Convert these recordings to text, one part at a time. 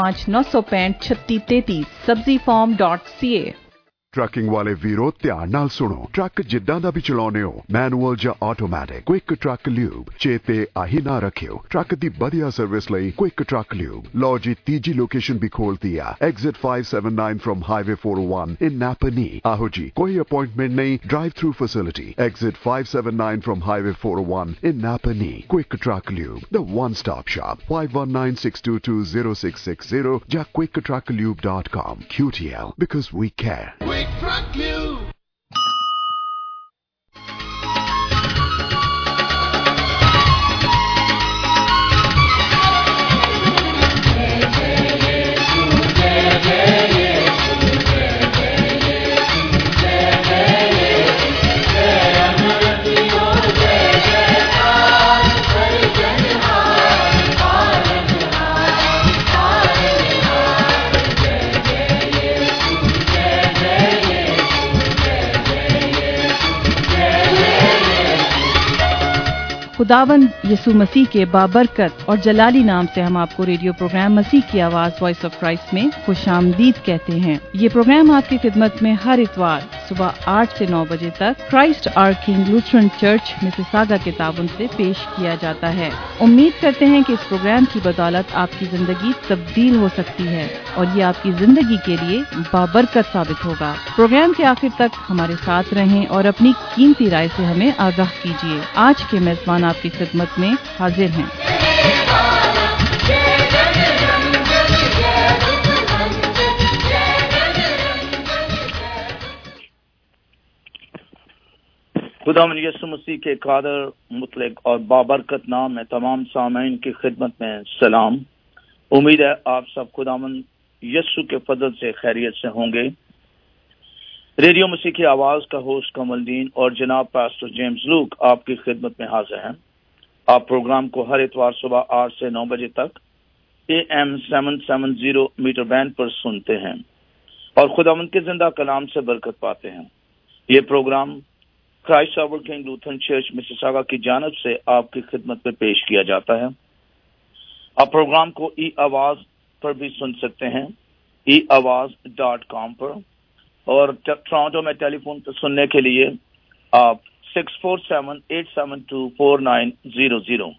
5965 sabzifarm.ca। Trucking ਵਾਲੇ ਵੀਰੋ ਧਿਆਨ ਨਾਲ ਸੁਣੋ। ਟਰੱਕ ਜਿੱਦਾਂ ਦਾ ਵੀ ਚਲਾਉਣੇ ਹੋ, ਮੈਨੂਅਲ ਜਾਂ ਆਟੋਮੈਟਿਕ, ਕੁਇਕ ਟਰੱਕ ਲਿਊਬ ਚੇਤੇ ਆਹੀ ਨਾ ਰੱਖਿਓ। ਟਰੱਕ ਦੀ ਵਧੀਆ ਸਰਵਿਸ ਲਈ ਕੁਇਕ ਟਰੱਕ ਲਿਊਬ। ਲਓ ਜੀ, ਤੀਜੀ ਲੋਕੇਸ਼ਨ ਵੀ ਖੋਲਤੀ ਆ, exit 579 from highway 401 in Napanee. ਆਹੋ ਜੀ, ਕੋਈ ਅਪਾਇੰਟਮੈਂਟ ਨਹੀਂ, drive through facility. Exit 579 from highway 401 in Napanee. Quick truck lube, the one stop shop. 5196220660 ਜਾਂ quicktrucklube.com। QTL, because we care. Truck Lube. खुदावंद यसु मसीह के बाबरकत और जलाली नाम से हम आपको रेडियो प्रोग्राम मसीह की आवाज वॉइस ऑफ क्राइस्ट में खुशामदीद कहते हैं। ये प्रोग्राम आपकी खिदमत में हर इतवार सुबह 8 से 9 बजे तक Christ our king Lutheran church Mississauga के ताबन से पेश किया जाता है। उम्मीद करते हैं कि इस प्रोग्राम की बदौलत आपकी जिंदगी तब्दील हो सकती है और ये आपकी जिंदगी के लिए बाबरकत साबित होगा। प्रोग्राम के आखिर तक हमारे साथ रहें और अपनी कीमती राय से हमें आगाह कीजिए। आज के मेजबान आपकी खिदमत में हाजिर हैं। खुदावंद यीशु मसीह के कादर मुतलक और बाबरकत नाम में तमाम सामीन की खिदमत में सलाम। उम्मीद है आप सब खुदावंद यीशु के फजल से खैरियत से होंगे। रेडियो मसीह की आवाज का होस्ट कमलदीन और जनाब पास्टर जेम्स लूक आपकी खिदमत में हाजिर हैं। आप प्रोग्राम को हर इतवार सुबह 8 से 9 बजे तक AM 770 मीटर बैंड पर सुनते हैं और खुदावंद के जिंदा कलाम से बरकत पाते हैं। ये program Christ our king Lutheran church Mississauga की जानब से आपकी खिदमत में पेश किया जाता है। आप प्रोग्राम को ई आवाज पर भी सुन सकते हैं, eawaz.com पर, और टोरंटो में टेलीफोन पर सुनने के लिए आप 647-872-4900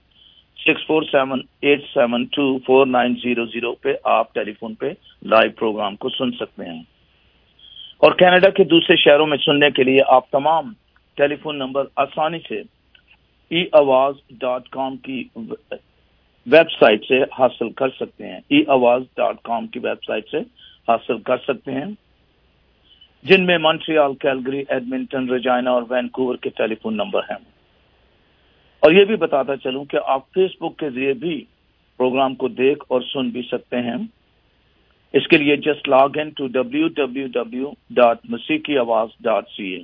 647-872-4900 पे आप टेलीफोन पे लाइव प्रोग्राम को सुन सकते हैं। और कनाडा के दूसरे शहरों में सुनने के लिए आप तमाम टेलीफोन नंबर आसानी से eawaz.com की वेबसाइट से हासिल कर सकते हैं। eawaz.com की वेबसाइट से हासिल कर सकते हैं, जिनमें मॉन्ट्रियल, कैलगरी, एडमिंटन, रेजिना और वैनकूवर के टेलीफोन नंबर हैं। और ये भी बताता चलूं कि आप फेसबुक के जरिए भी प्रोग्राम को देख और सुन भी सकते हैं। इसके लिए just log in to www.masikiawaz.ca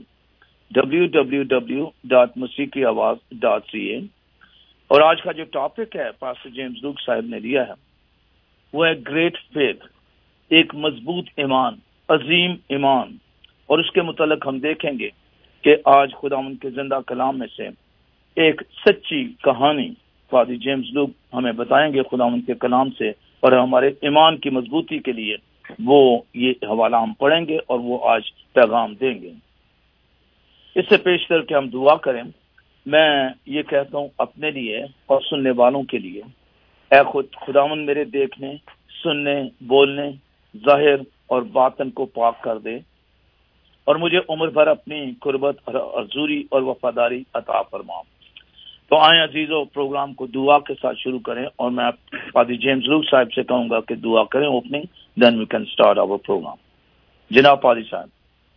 www.masikiawaz.ca। और आज का जो टॉपिक है पास्टर जेम्स लूक साहब ने दिया है वो है ग्रेट फेथ, एक मजबूत ईमान, अजीम ईमान। और उसके मुतालिक हम देखेंगे कि आज खुदावंद के जिंदा कलाम में से एक सच्ची कहानी फादर जेम्स लूक हमें बताएंगे खुदावंद के कलाम से, और हमारे ईमान की मजबूती के लिए वो ये हवाला हम पढ़ेंगे और वो आज पैगाम देंगे। इससे पेश करके हम दुआ करें। मैं ये कहता हूँ अपने लिए और सुनने वालों के लिए, ऐ खुदावंद मेरे देखने, सुनने, बोलने, जाहिर और बातन को पाक कर दे और मुझे उम्र भर अपनी कुर्बत और अर्जुरी और वफादारी अता फरमा। तो आए अजीजों, प्रोग्राम को दुआ के साथ शुरू करें और मैं फादर जेम्स लूक साहब से कहूंगा कि दुआ करें opening, then we can start our program. जनाब फादर साहब।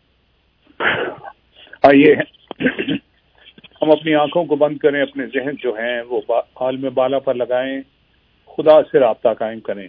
आइए हम अपनी आंखों को बंद करें, अपने जहन जो हैं वो हाल में बाला पर लगाएं, खुदा से राब्ता कायम करें।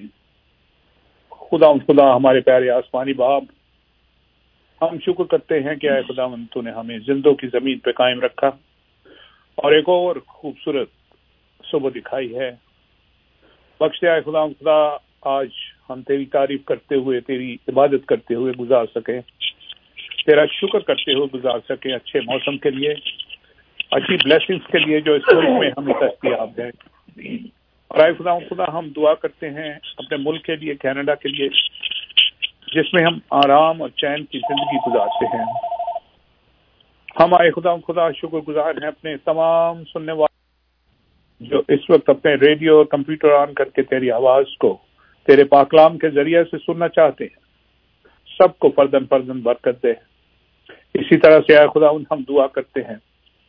खुदा हमारे प्यारे आसमानी बाप, हम शुक्र करते हैं कि आए खुदावंद तूने हमें जिंदों की जमीन पे कायम रखा और एक और खूबसूरत सुबह दिखाई है। बख्श आए खुदा आज हम तेरी तारीफ करते हुए, तेरी इबादत करते हुए गुजार सके, तेरा शुक्र करते हुए गुजार सके, अच्छे मौसम के लिए, अच्छी ब्लेसिंग्स के लिए जो इस मुल्क में हमें दस्तयाब है। اور اے خدا ہم دعا کرتے ہیں اپنے ملک کے لیے، کینیڈا کے لیے، جس میں ہم آرام اور چین کی زندگی گزارتے ہیں۔ ہم اے خدا شکر گزار ہیں اپنے تمام سننے والے جو اس وقت اپنے ریڈیو اور کمپیوٹر آن کر کے تیری آواز کو تیرے پاکلام کے ذریعے سے سننا چاہتے ہیں، سب کو فردن فردن برکت دے۔ اسی طرح سے اے خدا ہم دعا کرتے ہیں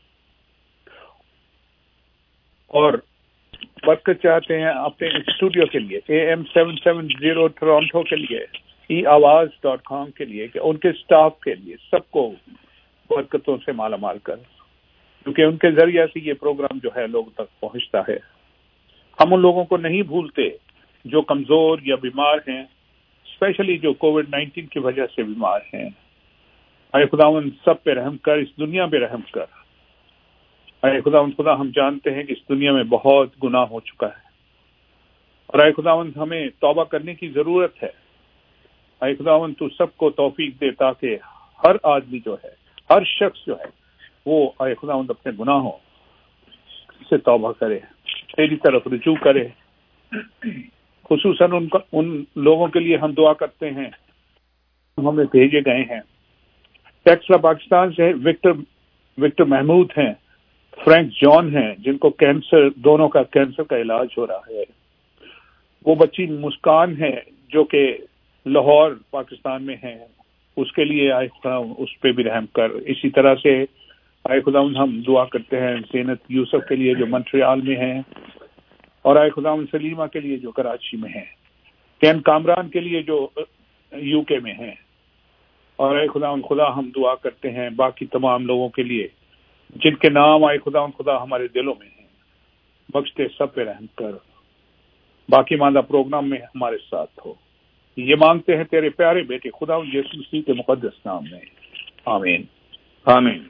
اور برکت چاہتے ہیں اپنے اسٹوڈیو کے لیے، AM 770 ٹورانٹو کے لیے، eAwaz.com کے لیے، کہ ان کے سٹاف کے لیے سب کو برکتوں سے مالا مال کر، کیونکہ ان کے ذریعے سے یہ پروگرام جو ہے لوگوں تک پہنچتا ہے۔ ہم ان لوگوں کو نہیں بھولتے جو کمزور یا بیمار ہیں، اسپیشلی جو کووڈ-19 کی وجہ سے بیمار ہیں۔ اے خداوند سب پہ رحم کر، اس دنیا پہ رحم کر۔ اے خدا ہم جانتے ہیں کہ اس دنیا میں بہت گناہ ہو چکا ہے، اور اے خداوند ہمیں توبہ کرنے کی ضرورت ہے۔ اے خداوند تو سب کو توفیق دے تاکہ ہر آدمی جو ہے، ہر شخص جو ہے، وہ اے خداوند اپنے گناہوں سے توبہ کرے، تیری طرف رجوع کرے۔ خصوصاً ان لوگوں کے لیے ہم دعا کرتے ہیں ہمیں بھیجے گئے ہیں۔ ٹیکسلا پاکستان سے وکٹر محمود ہیں، فرینک جان ہیں، جن کو کینسر، دونوں کا کینسر کا علاج ہو رہا ہے۔ وہ بچی مسکان ہے جو کہ لاہور پاکستان میں ہے، اس کے لیے آئے خدا اس پہ بھی رحم کر۔ اسی طرح سے آئے خدا ہم دعا کرتے ہیں زینت یوسف کے لیے جو منٹریال میں ہیں، اور آئے خدا سلیمہ کے لیے جو کراچی میں ہیں، کین کامران کے لیے جو UK میں ہیں، اور اے خدا ہم دعا کرتے ہیں باقی تمام لوگوں کے لیے جن کے نام آئے خدا ہمارے دلوں میں ہیں۔ بخشتے سب پہ رحم کر، باقی ماندہ پروگرام میں ہمارے ساتھ ہو، یہ مانگتے ہیں تیرے پیارے بیٹے خدا یسوع مسیح کے مقدس نام میں، آمین آمین۔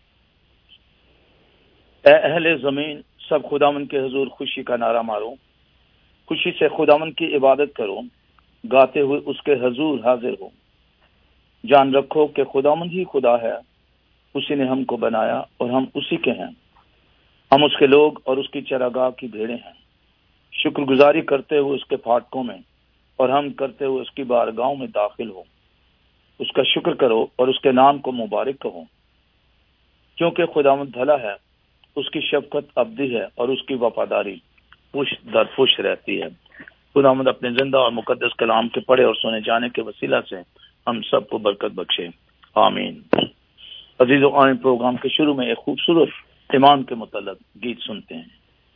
اے اہل زمین، سب خداوند کے حضور خوشی کا نعرہ مارو، خوشی سے خداوند کی عبادت کرو، گاتے ہوئے اس کے حضور حاضر ہو۔ جان رکھو کہ خداوند ہی خدا ہے، اسی نے ہم کو بنایا اور ہم اسی کے ہیں، ہم اس کے لوگ اور اس کی چراگاہ کی بھیڑیں ہیں۔ شکر گزاری کرتے ہوئے اس کے پھاٹکوں میں اور ہم کرتے ہوئے اس کی بارگاہوں میں داخل ہو۔ اس کا شکر کرو اور اس کے نام کو مبارک کہو، کیونکہ خداوند بھلا ہے، اس کی شفقت ابدی ہے اور اس کی وفاداری پشت در پشت رہتی ہے۔ خداوند اپنے زندہ اور مقدس کلام کے پڑھے اور سنے جانے کے وسیلہ سے ہم سب کو برکت بخشے، آمین۔ عزیزو، آئیں پروگرام کے شروع میں ایک خوبصورت ایمان کے متعلق گیت سنتے ہیں۔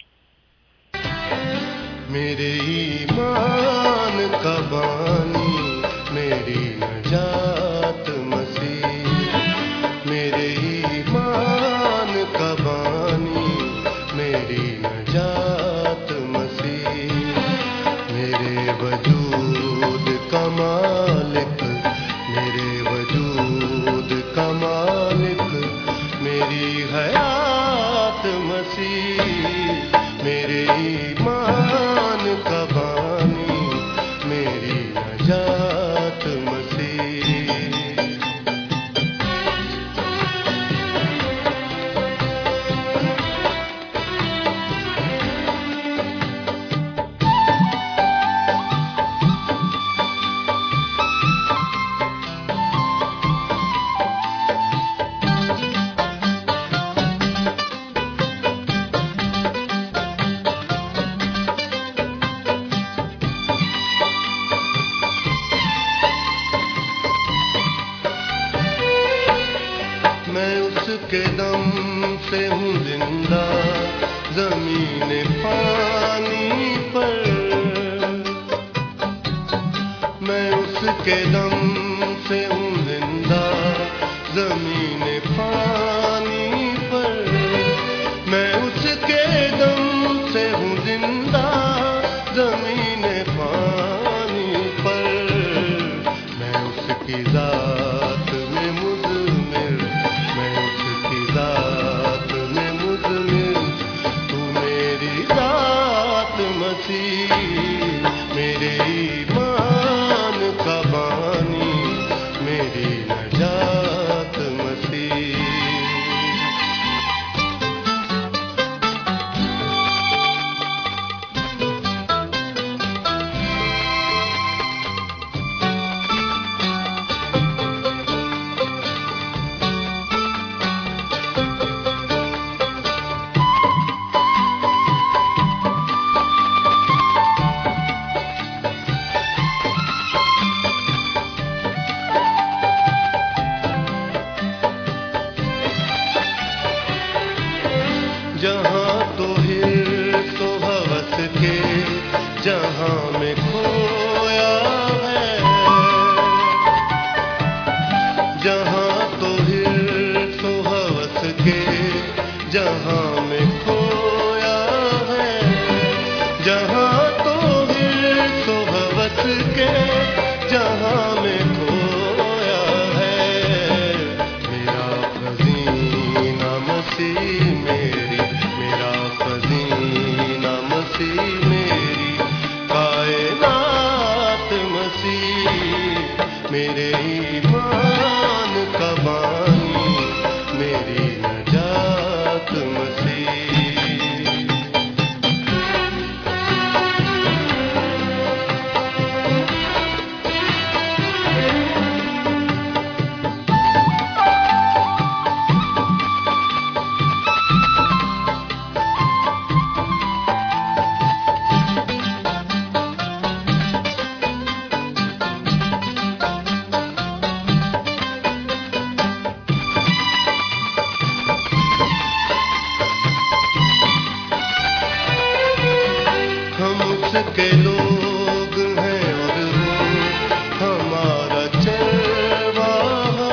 میرے ایمان کا بانی، میری نجات مسیح، میرے ایمان کا بانی، میری نجات مسیح، میرے وجود کا مالک، میرے وجود کا مالک، میری حیات مسیح، میرے ایمان کا بانی، میری نجات مسیح۔ میں اس کے دم سے ہوں زندہ زمین پانی پر، میں اس کے دم سے ہوں زندہ زمین پانی پر، میں اس کے دم سے ہوں زندہ زمین پانی پر، میں اس کی ذات میں مضمر، میں اس کی ذات میں مضمر، تو میری ذات مسیح، میرے ایمان کا بانی، میری نجات مسیح۔ जहां में खोया है। मेरा खजीना मसीह मेरी, मेरा खजीना मसीह मेरी, कायनात मसीह मेरे ईमान का बानी, मेरी नजात मसीह। हम उसके लोग हैं और वो हमारा चरवाहा।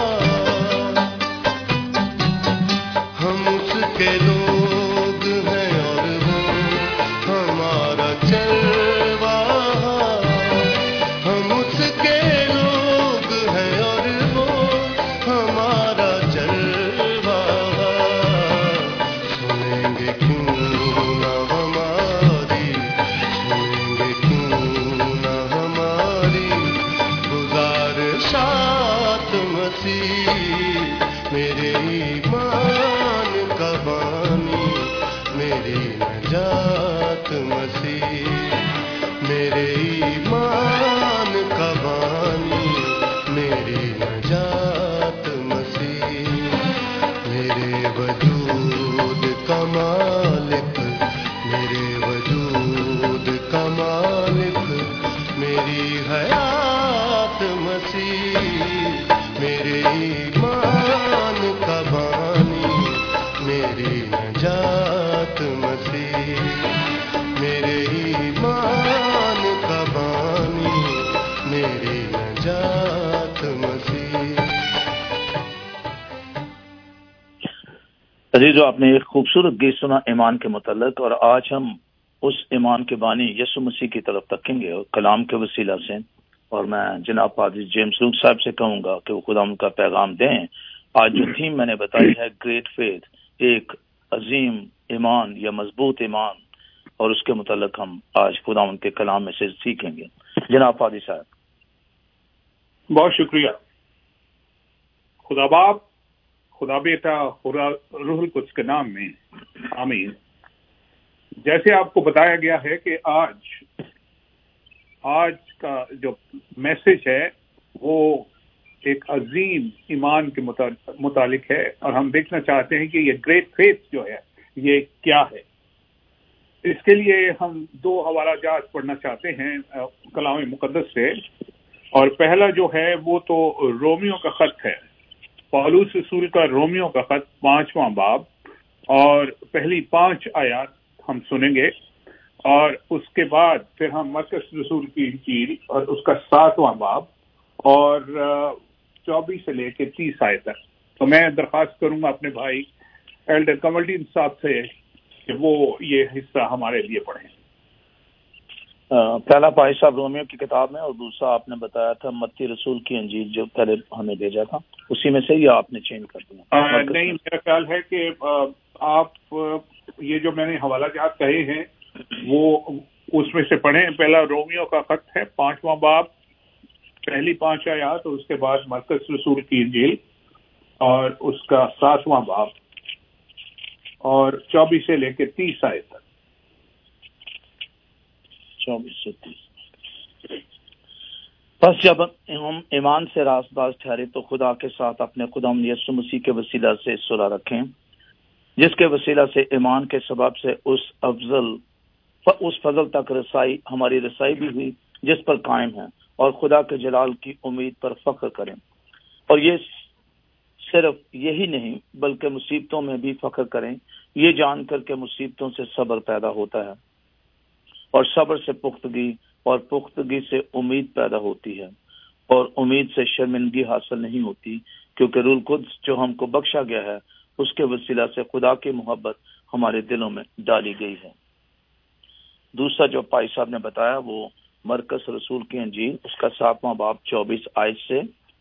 हम उसके लोग हैं और वो हमारा चरवाहा। हम उसके लोग हैं और वो हमारा चरवाहा। सुनेंगे क्यों ना हमारी, सुनेंगे क्यों ना हमारी गुजारिशात मसीह मेरे ईमान का बानी, मेरी नजात मसीह मेरे ईमान का बानी, मेरी नजात मसीह मेरे वजूद का मालिक, मेरे वजूद का मालिक, मेरी हयात मसीह मेरे ईमान का बानी, मेरी नजात मसीह मेरे ईमान का बानी, मेरी नजात मसीह। अजीजों, आपने एक खूबसूरत गीत सुना ईमान के मुतल्लिक, और आज हम उस ईमान के बानी यीशु मसीह की तरफ तकेंगे और कलाम के वसीला से। और मैं जनाब पादरी जेम्स लूक साहब से कहूंगा कि वो खुदा उनका पैगाम दें। आज जो थीम मैंने बताई है ग्रेट फेथ, एक अजीम ईमान या मजबूत ईमान, और उसके मुतल्लिक हम आज खुदा उनके कलाम में से सीखेंगे। जनाब पादरी साहब। बहुत शुक्रिया। खुदा बाप, खुदा बेटा, खुदा रूहुल कुद्स के नाम में आमीन। जैसे आपको बताया गया है कि आज का जो मैसेज है वो एक अजीम ईमान के मुतालिक है, और हम देखना चाहते हैं कि ये ग्रेट फेथ जो है ये क्या है। इसके लिए हम दो हवाला जात पढ़ना चाहते हैं कलाम मुकद्दस से। और पहला जो है वो तो रोमियो का खत है, पौलुस रसूल का रोमियो का खत 5वां बाब और पहली 5 आयत हम सुनेंगे, और उसके बाद फिर हम मरकस रसूल की इंजील और उसका 7वां बाब और 24 से लेकर 30 आयत तक। तो मैं दरख्वास्त करूंगा अपने भाई एल्डर कमलदीन साहब से कि वो ये हिस्सा हमारे लिए पढ़ें। पहला भाई साहब रोमियो की किताब में, और दूसरा आपने बताया था मत्ती रसूल की इंजील जो पहले हमें भेजा था, उसी में से ही आपने चेंज कर दिया। नहीं, मेरा ख्याल है कि आप ये जो मैंने हवाला जात कहे हैं वो उसमें से पढ़ें। पहला रोमियो का खत है 5वां बाब पहली 5 आयत, और उसके बाद मरकस रसूल की इंजील और उसका 7वां बाब और 24 से लेकर 30 आयत तक। 24 से 30। बस जब हम ईमान से रास्तबाज ठहरे तो खुदा के साथ अपने खुदा यीशु मसीह के वसीला से सुलह रखें, जिसके वसीला से ईमान के सबब से उस फजल तक रसाई, हमारी रसाई भी हुई जिस पर कायम है, और खुदा के जलाल की उम्मीद पर फख्र करें। और ये सिर्फ यही नहीं बल्कि मुसीबतों में भी फख्र करें, ये जानकर के मुसीबतों से सब्र पैदा होता है, और सब्र से पुख्तगी, और पुख्तगी से उम्मीद पैदा होती है, और उम्मीद से शर्मिंदगी हासिल नहीं होती, क्योंकि रूह कुद्स जो हमको बख्शा गया है उसके वसीला से खुदा की मोहब्बत हमारे दिलों में डाली गई है। दूसरा जो भाई साहब ने बताया वो مرکز رسول کی انجیل اس کا 7واں باب 24 آیت سے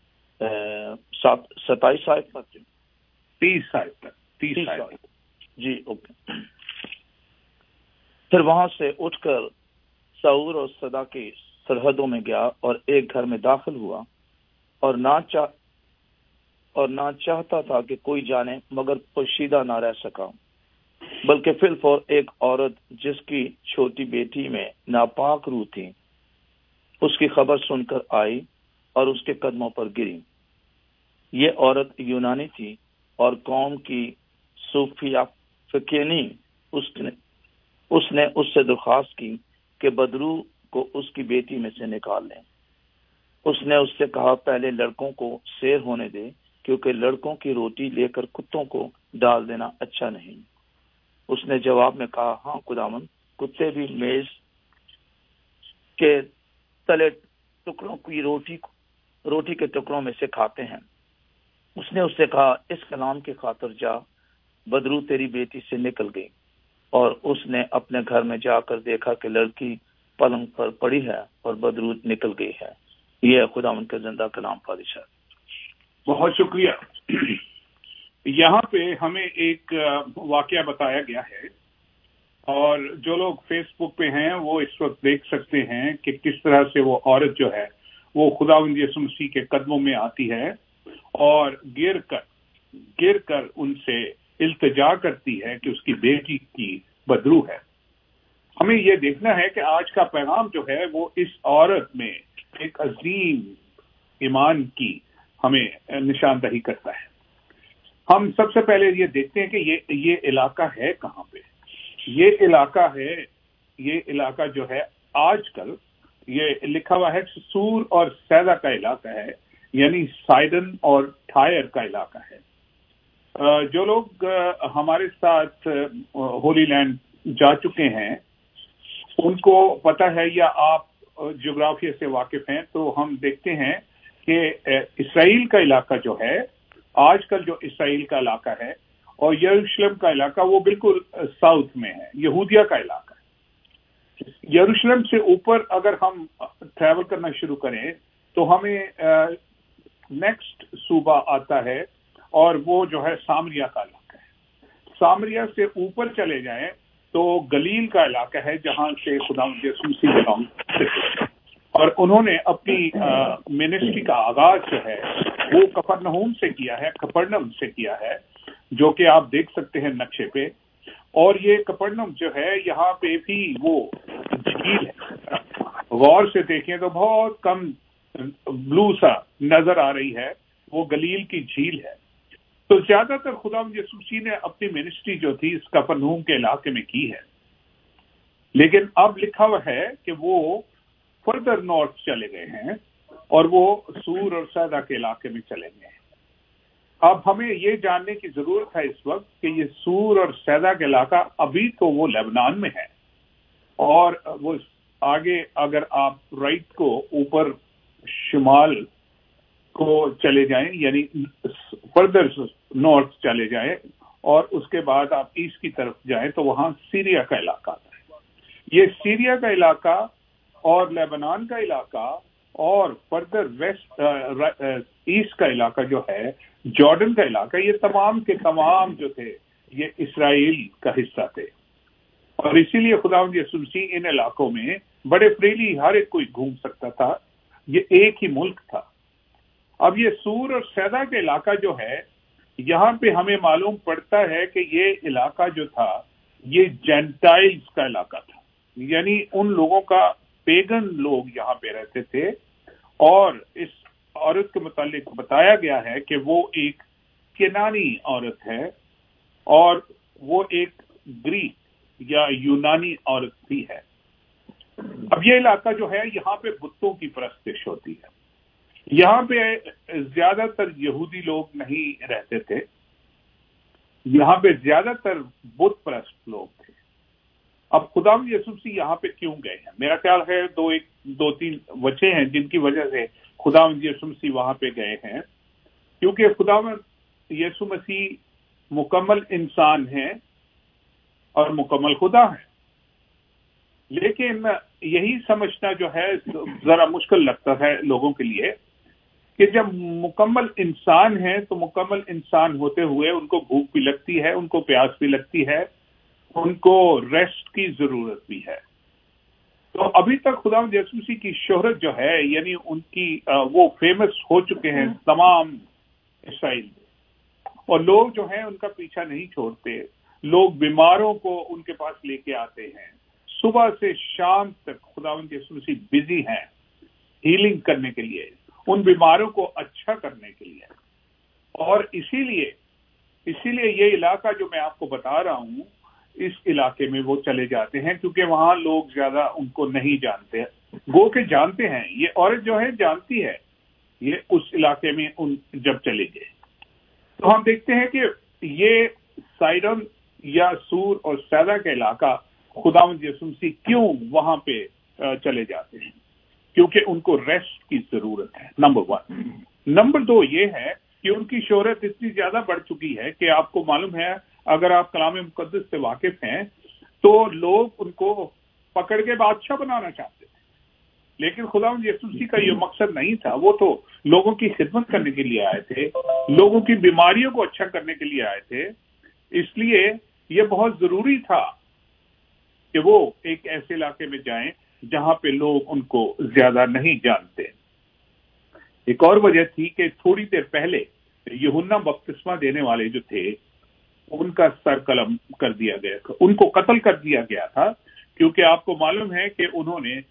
27 آیت تک 30 آیت تک 30 آیت. جی اوکے. پھر وہاں سے اٹھ کر سعور اور صدا کی سرحدوں میں گیا اور ایک گھر میں داخل ہوا اور نہ چاہتا تھا کہ کوئی جانے مگر پوشیدہ نہ رہ سکا، بلکہ فی الفور ایک عورت جس کی چھوٹی بیٹی میں ناپاک روح تھی اس کی خبر سن کر آئی اور اس کے قدموں پر گری. یہ عورت یونانی تھی اور قوم کی صوفیہ فکینی. اس نے اس سے درخواست کی کہ بدرو کو اس کی بیٹی میں سے نکال لیں. اس نے اس سے کہا پہلے لڑکوں کو سیر ہونے دے، کیونکہ لڑکوں کی روٹی لے کر کتوں کو ڈال دینا اچھا نہیں. اس نے جواب میں کہا ہاں خداوند، کتے بھی میز کے تلے ٹکڑوں کی روٹی کے ٹکڑوں میں سے کھاتے ہیں. اس نے اس سے کہا اس کلام کی خاطر جا، بدرو تیری بیٹی سے نکل گئی. اور اس نے اپنے گھر میں جا کر دیکھا کہ لڑکی پلنگ پر پڑی ہے اور بدرو نکل گئی ہے. یہ خداوند کا زندہ کلام پادری صاحب. بہت شکریہ. یہاں پہ ہمیں ایک واقعہ بتایا گیا ہے، اور جو لوگ فیس بک پہ ہیں وہ اس وقت دیکھ سکتے ہیں کہ کس طرح سے وہ عورت جو ہے وہ خداوند یسوع مسیح کے قدموں میں آتی ہے اور گر کر ان سے التجا کرتی ہے کہ اس کی بیٹی کی بدرو ہے. ہمیں یہ دیکھنا ہے کہ آج کا پیغام جو ہے وہ اس عورت میں ایک عظیم ایمان کی ہمیں نشاندہی کرتا ہے. ہم سب سے پہلے یہ دیکھتے ہیں کہ یہ علاقہ ہے کہاں پہ. یہ علاقہ جو ہے آج کل یہ لکھا ہوا ہے سور اور سیدا کا علاقہ ہے، یعنی سائڈن اور ٹائر کا علاقہ ہے. جو لوگ ہمارے ساتھ ہولی لینڈ جا چکے ہیں ان کو پتہ ہے، یا آپ جغرافیہ سے واقف ہیں، تو ہم دیکھتے ہیں کہ اسرائیل کا علاقہ جو ہے آج کل جو اسرائیل کا علاقہ ہے اور یروشلم کا علاقہ وہ بالکل ساؤتھ میں ہے، یہودیہ کا علاقہ ہے. یروشلم سے اوپر اگر ہم ٹریول کرنا شروع کریں تو ہمیں نیکسٹ صوبہ آتا ہے اور وہ جو ہے سامریا کا علاقہ ہے. سامریا سے اوپر چلے جائیں تو گلیل کا علاقہ ہے جہاں سے خداوند یسوع مسیح بلانگ کرتے ہیں، اور انہوں نے اپنی منسٹری کا آغاز جو ہے وہ کفرنہوم سے کیا ہے، کپرنم سے کیا ہے، جو کہ آپ دیکھ سکتے ہیں نقشے پہ. اور یہ کپرنم جو ہے یہاں پہ بھی وہ جھیل ہے، غور سے دیکھیں تو بہت کم بلو سا نظر آ رہی ہے، وہ گلیل کی جھیل ہے. تو زیادہ تر خداوند یسوع مسیح نے اپنی منسٹری جو تھی اس کفرنہوم کے علاقے میں کی ہے، لیکن اب لکھا ہوا ہے کہ وہ فردر نارتھ چلے گئے ہیں اور وہ سور اور سیدا کے علاقے میں چلے گئے ہیں. اب ہمیں یہ جاننے کی ضرورت ہے اس وقت کہ یہ سور اور سیدا کا علاقہ ابھی تو وہ لبنان میں ہے، اور وہ آگے اگر آپ رائٹ کو اوپر شمال کو چلے جائیں، یعنی فردر نارتھ چلے جائیں اور اس کے بعد آپ ایسٹ کی طرف جائیں تو وہاں سیریا کا علاقہ آتا ہے. یہ سیریا کا علاقہ اور لیبنان کا علاقہ اور فردر ویسٹ ایسٹ کا علاقہ جو ہے جارڈن کا علاقہ، یہ تمام کے تمام جو تھے یہ اسرائیل کا حصہ تھے. اور اسی لیے خداوند یسوع مسیح ان علاقوں میں بڑے فریلی ہر ایک کوئی گھوم سکتا تھا، یہ ایک ہی ملک تھا. اب یہ سور اور سیدا کا علاقہ جو ہے یہاں پہ ہمیں معلوم پڑتا ہے کہ یہ علاقہ جو تھا یہ جینٹائلز کا علاقہ تھا، یعنی ان لوگوں کا پیگن لوگ یہاں پہ رہتے تھے. اور اس عورت کے متعلق بتایا گیا ہے کہ وہ ایک کنانی عورت ہے اور وہ ایک گریک یا یونانی عورت بھی ہے. اب یہ علاقہ جو ہے یہاں پہ بتوں کی پرستش ہوتی ہے. یہاں پہ زیادہ تر یہودی لوگ نہیں رہتے تھے، یہاں پہ زیادہ تر بت پرست لوگ تھے. اب خداوند یسوع مسیح یہاں پہ کیوں گئے ہیں؟ میرا خیال ہے دو تین وجہ ہیں جن کی وجہ سے خداوند یسوع مسیح وہاں پہ گئے ہیں. کیونکہ خداوند یسوع مسیح مکمل انسان ہیں اور مکمل خدا ہیں. لیکن یہی سمجھنا جو ہے ذرا مشکل لگتا ہے لوگوں کے لیے کہ جب مکمل انسان ہیں تو مکمل انسان ہوتے ہوئے ان کو بھوک بھی لگتی ہے، ان کو پیاس بھی لگتی ہے، ان کو ریسٹ کی ضرورت بھی ہے۔ تو ابھی تک خداوند یسوع مسیح کی شہرت جو ہے، یعنی ان کی وہ فیمس ہو چکے ہیں تمام اسرائیل میں، اور لوگ جو ہیں ان کا پیچھا نہیں چھوڑتے۔ لوگ بیماروں کو ان کے پاس لے کے آتے ہیں، صبح سے شام تک خداوند یسوع مسیح بزی ہیں ہیلنگ کرنے کے لیے، ان بیماروں کو اچھا کرنے کے لیے۔ اور اسی لیے یہ علاقہ جو میں آپ کو بتا رہا ہوں، اس علاقے میں وہ چلے جاتے ہیں کیونکہ وہاں لوگ زیادہ ان کو نہیں جانتے، وہ کہ جانتے ہیں، یہ عورت جو ہے جانتی ہے، یہ اس علاقے میں جب چلے گئے تو ہم دیکھتے ہیں کہ یہ سائڈن یا سور اور سیدا کا علاقہ خداوند یسوع مسیح کیوں وہاں پہ چلے جاتے ہیں؟ کیونکہ ان کو ریسٹ کی ضرورت ہے، نمبر 1۔ نمبر 2 یہ ہے کہ ان کی شہرت اتنی زیادہ بڑھ چکی ہے کہ آپ کو معلوم ہے، اگر آپ کلام مقدس سے واقف ہیں تو لوگ ان کو پکڑ کے بادشاہ بنانا چاہتے تھے، لیکن خداوند یسوع مسیح کا یہ مقصد نہیں تھا۔ وہ تو لوگوں کی خدمت کرنے کے لیے آئے تھے، لوگوں کی بیماریوں کو اچھا کرنے کے لیے آئے تھے۔ اس لیے یہ بہت ضروری تھا کہ وہ ایک ایسے علاقے میں جائیں جہاں پہ لوگ ان کو زیادہ نہیں جانتے۔ ایک اور وجہ تھی کہ تھوڑی دیر پہلے یوحنا بپتسمہ دینے والے جو تھے ان کا سر قلم کر دیا گیا تھا، ان کو قتل کر دیا گیا تھا، کیونکہ آپ کو معلوم ہے کہ انہوں نے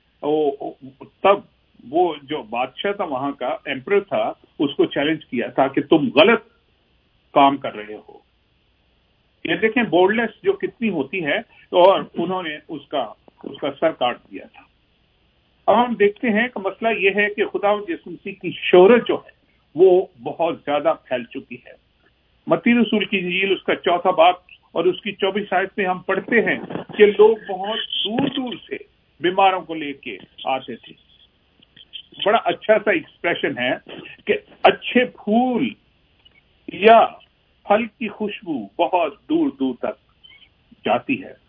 تب وہ جو بادشاہ تھا وہاں کا، ایمپرر تھا، اس کو چیلنج کیا تھا کہ تم غلط کام کر رہے ہو۔ یہ دیکھیں بولڈنس جو کتنی ہوتی ہے، اور انہوں نے اس کا سر کاٹ دیا تھا۔ اب ہم دیکھتے ہیں کہ مسئلہ یہ ہے کہ خداوند یسوع مسیح کی شہرت جو ہے وہ بہت زیادہ پھیل چکی ہے۔ متی رسول کی انجیل اس کا 4 باب اور اس کی 24 آیت میں ہم پڑھتے ہیں کہ لوگ بہت دور دور سے بیماروں کو لے کے آتے تھے۔ بڑا اچھا سا ایکسپریشن ہے کہ اچھے پھول یا پھل کی خوشبو بہت دور دور تک جاتی ہے۔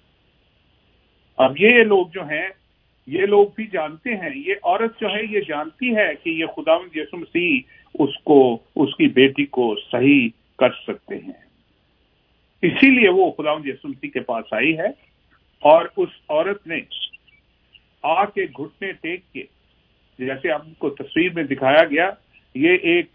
اب یہ لوگ جو ہیں، یہ لوگ بھی جانتے ہیں، یہ عورت جو ہے یہ جانتی ہے کہ یہ خداوند یسوع مسیح اس کی بیٹی کو صحیح کر سکتے ہیں، اسی لیے وہ خداوند یسوع مسیح کے پاس آئی ہے۔ اور اس عورت نے آ کے گھٹنے ٹیک کے، جیسے آپ کو تصویر میں دکھایا گیا، یہ ایک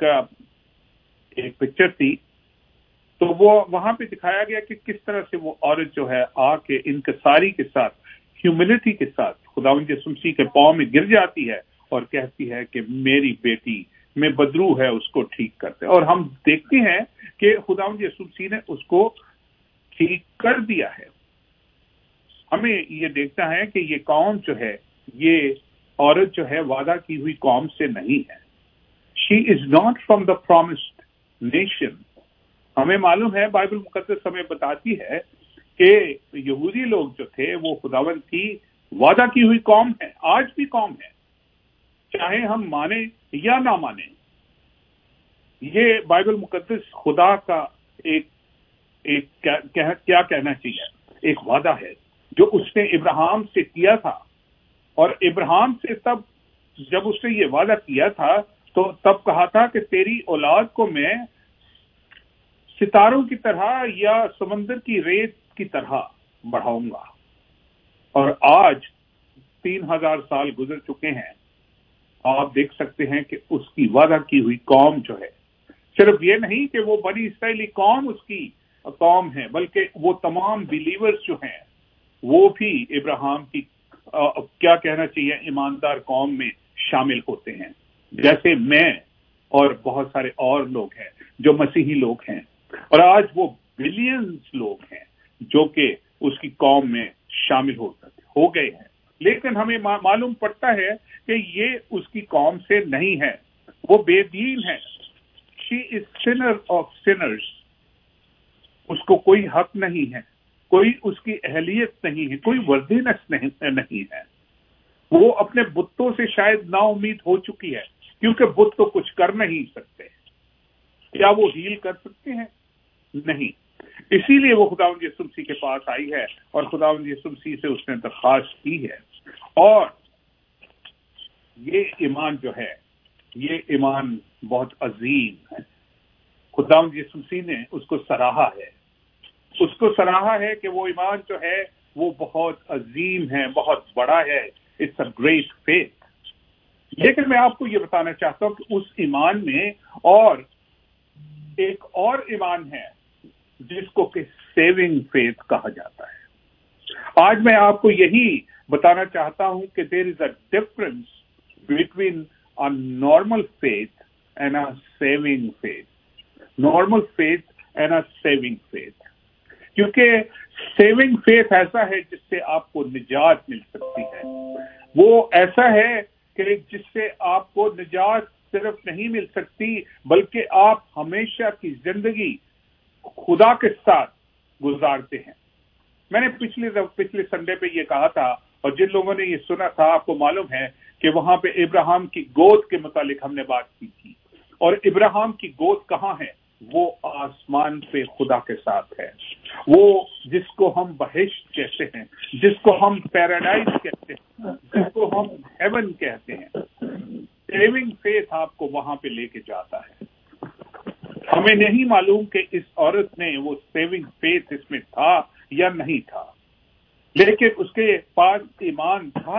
پکچر تھی، تو وہ وہاں پہ دکھایا گیا کہ کس طرح سے وہ عورت جو ہے آ کے انکساری کے ساتھ، ہیوملٹی کے ساتھ خداوند یسوع مسیح کے پاؤں میں گر جاتی ہے اور کہتی ہے کہ میری بیٹی میں بدرو ہے، اس کو ٹھیک کرتے۔ اور ہم دیکھتے ہیں کہ خداوند یسوع مسیح نے اس کو ٹھیک کر دیا ہے۔ ہمیں یہ دیکھنا ہے کہ یہ قوم جو ہے، یہ عورت جو ہے وعدہ کی ہوئی قوم سے نہیں ہے۔ She is not from the promised nation. ہمیں معلوم ہے، بائبل مقدس ہمیں بتاتی ہے کہ یہودی لوگ جو تھے وہ خداوند کی وعدہ کی ہوئی قوم ہے، آج بھی قوم ہے، چاہے ہم مانیں یا نہ مانیں۔ یہ بائبل مقدس خدا کا ایک کیا کہنا چاہیے، ایک وعدہ ہے جو اس نے ابراہیم سے کیا تھا۔ اور ابراہیم سے تب جب اس نے یہ وعدہ کیا تھا تو تب کہا تھا کہ تیری اولاد کو میں ستاروں کی طرح یا سمندر کی ریت کی طرح بڑھاؤں گا۔ اور آج 3000 سال گزر چکے ہیں، آپ دیکھ سکتے ہیں کہ اس کی وعدہ کی ہوئی قوم جو ہے، صرف یہ نہیں کہ وہ بنی اسرائیلی قوم اس کی قوم ہے، بلکہ وہ تمام بلیورز جو ہیں وہ بھی ابراہیم کی کیا کہنا چاہیے ایماندار قوم میں شامل ہوتے ہیں، جیسے میں اور بہت سارے اور لوگ ہیں جو مسیحی لوگ ہیں، اور آج وہ بلینز لوگ ہیں جو کہ اس کی قوم میں شامل ہو گئے ہیں۔ لیکن ہمیں معلوم پڑتا ہے کہ یہ اس کی قوم سے نہیں ہے، وہ بے دین ہے۔ She is sinner of sinners. اس کو کوئی حق نہیں ہے، کوئی اس کی اہلیت نہیں ہے، کوئی وردینس نہیں ہے۔ وہ اپنے بتوں سے شاید نا امید ہو چکی ہے، کیونکہ بت تو کچھ کر نہیں سکتے۔ کیا وہ ہیل کر سکتے ہیں؟ نہیں۔ इसीलिए वो खुदावंद यीशु मसीह के पास आई है और खुदावंद यीशु मसीह से उसने दरख्वास्त की है। और ये ईमान जो है, ये ईमान बहुत अजीम है। खुदावंद यीशु मसीह ने उसको सराहा है, उसको सराहा है कि वो ईमान जो है वो बहुत अजीम है, बहुत बड़ा है। It's a great faith. लेकिन मैं आपको ये बताना चाहता हूं कि उस ईमान में और एक और ईमान है जिसको कि सेविंग फेथ कहा जाता है। आज मैं आपको यही बताना चाहता हूं कि there is a difference between a normal faith and a saving faith. Normal faith and a saving faith, क्योंकि सेविंग फेथ ऐसा है जिससे आपको निजात मिल सकती है। वो ऐसा है कि जिससे आपको निजात सिर्फ नहीं मिल सकती बल्कि आप हमेशा की जिंदगी खुदा के साथ गुजारते हैं। मैंने पिछले संडे पे ये कहा था, और जिन लोगों ने ये सुना था आपको मालूम है कि वहां पे इब्राहिम की गोद के मुतालिक हमने बात की थी। और इब्राहिम की गोद कहाँ है? वो आसमान पे खुदा के साथ है। वो जिसको हम बहिश्त कहते हैं, जिसको हम पैराडाइज कहते हैं, जिसको हम हेवन कहते हैं। सेविंग फेथ आपको वहां पे लेके जाता है। हमें नहीं मालूम कि इस औरत में वो सेविंग फेथ इसमें था या नहीं था, लेकिन उसके पास ईमान था।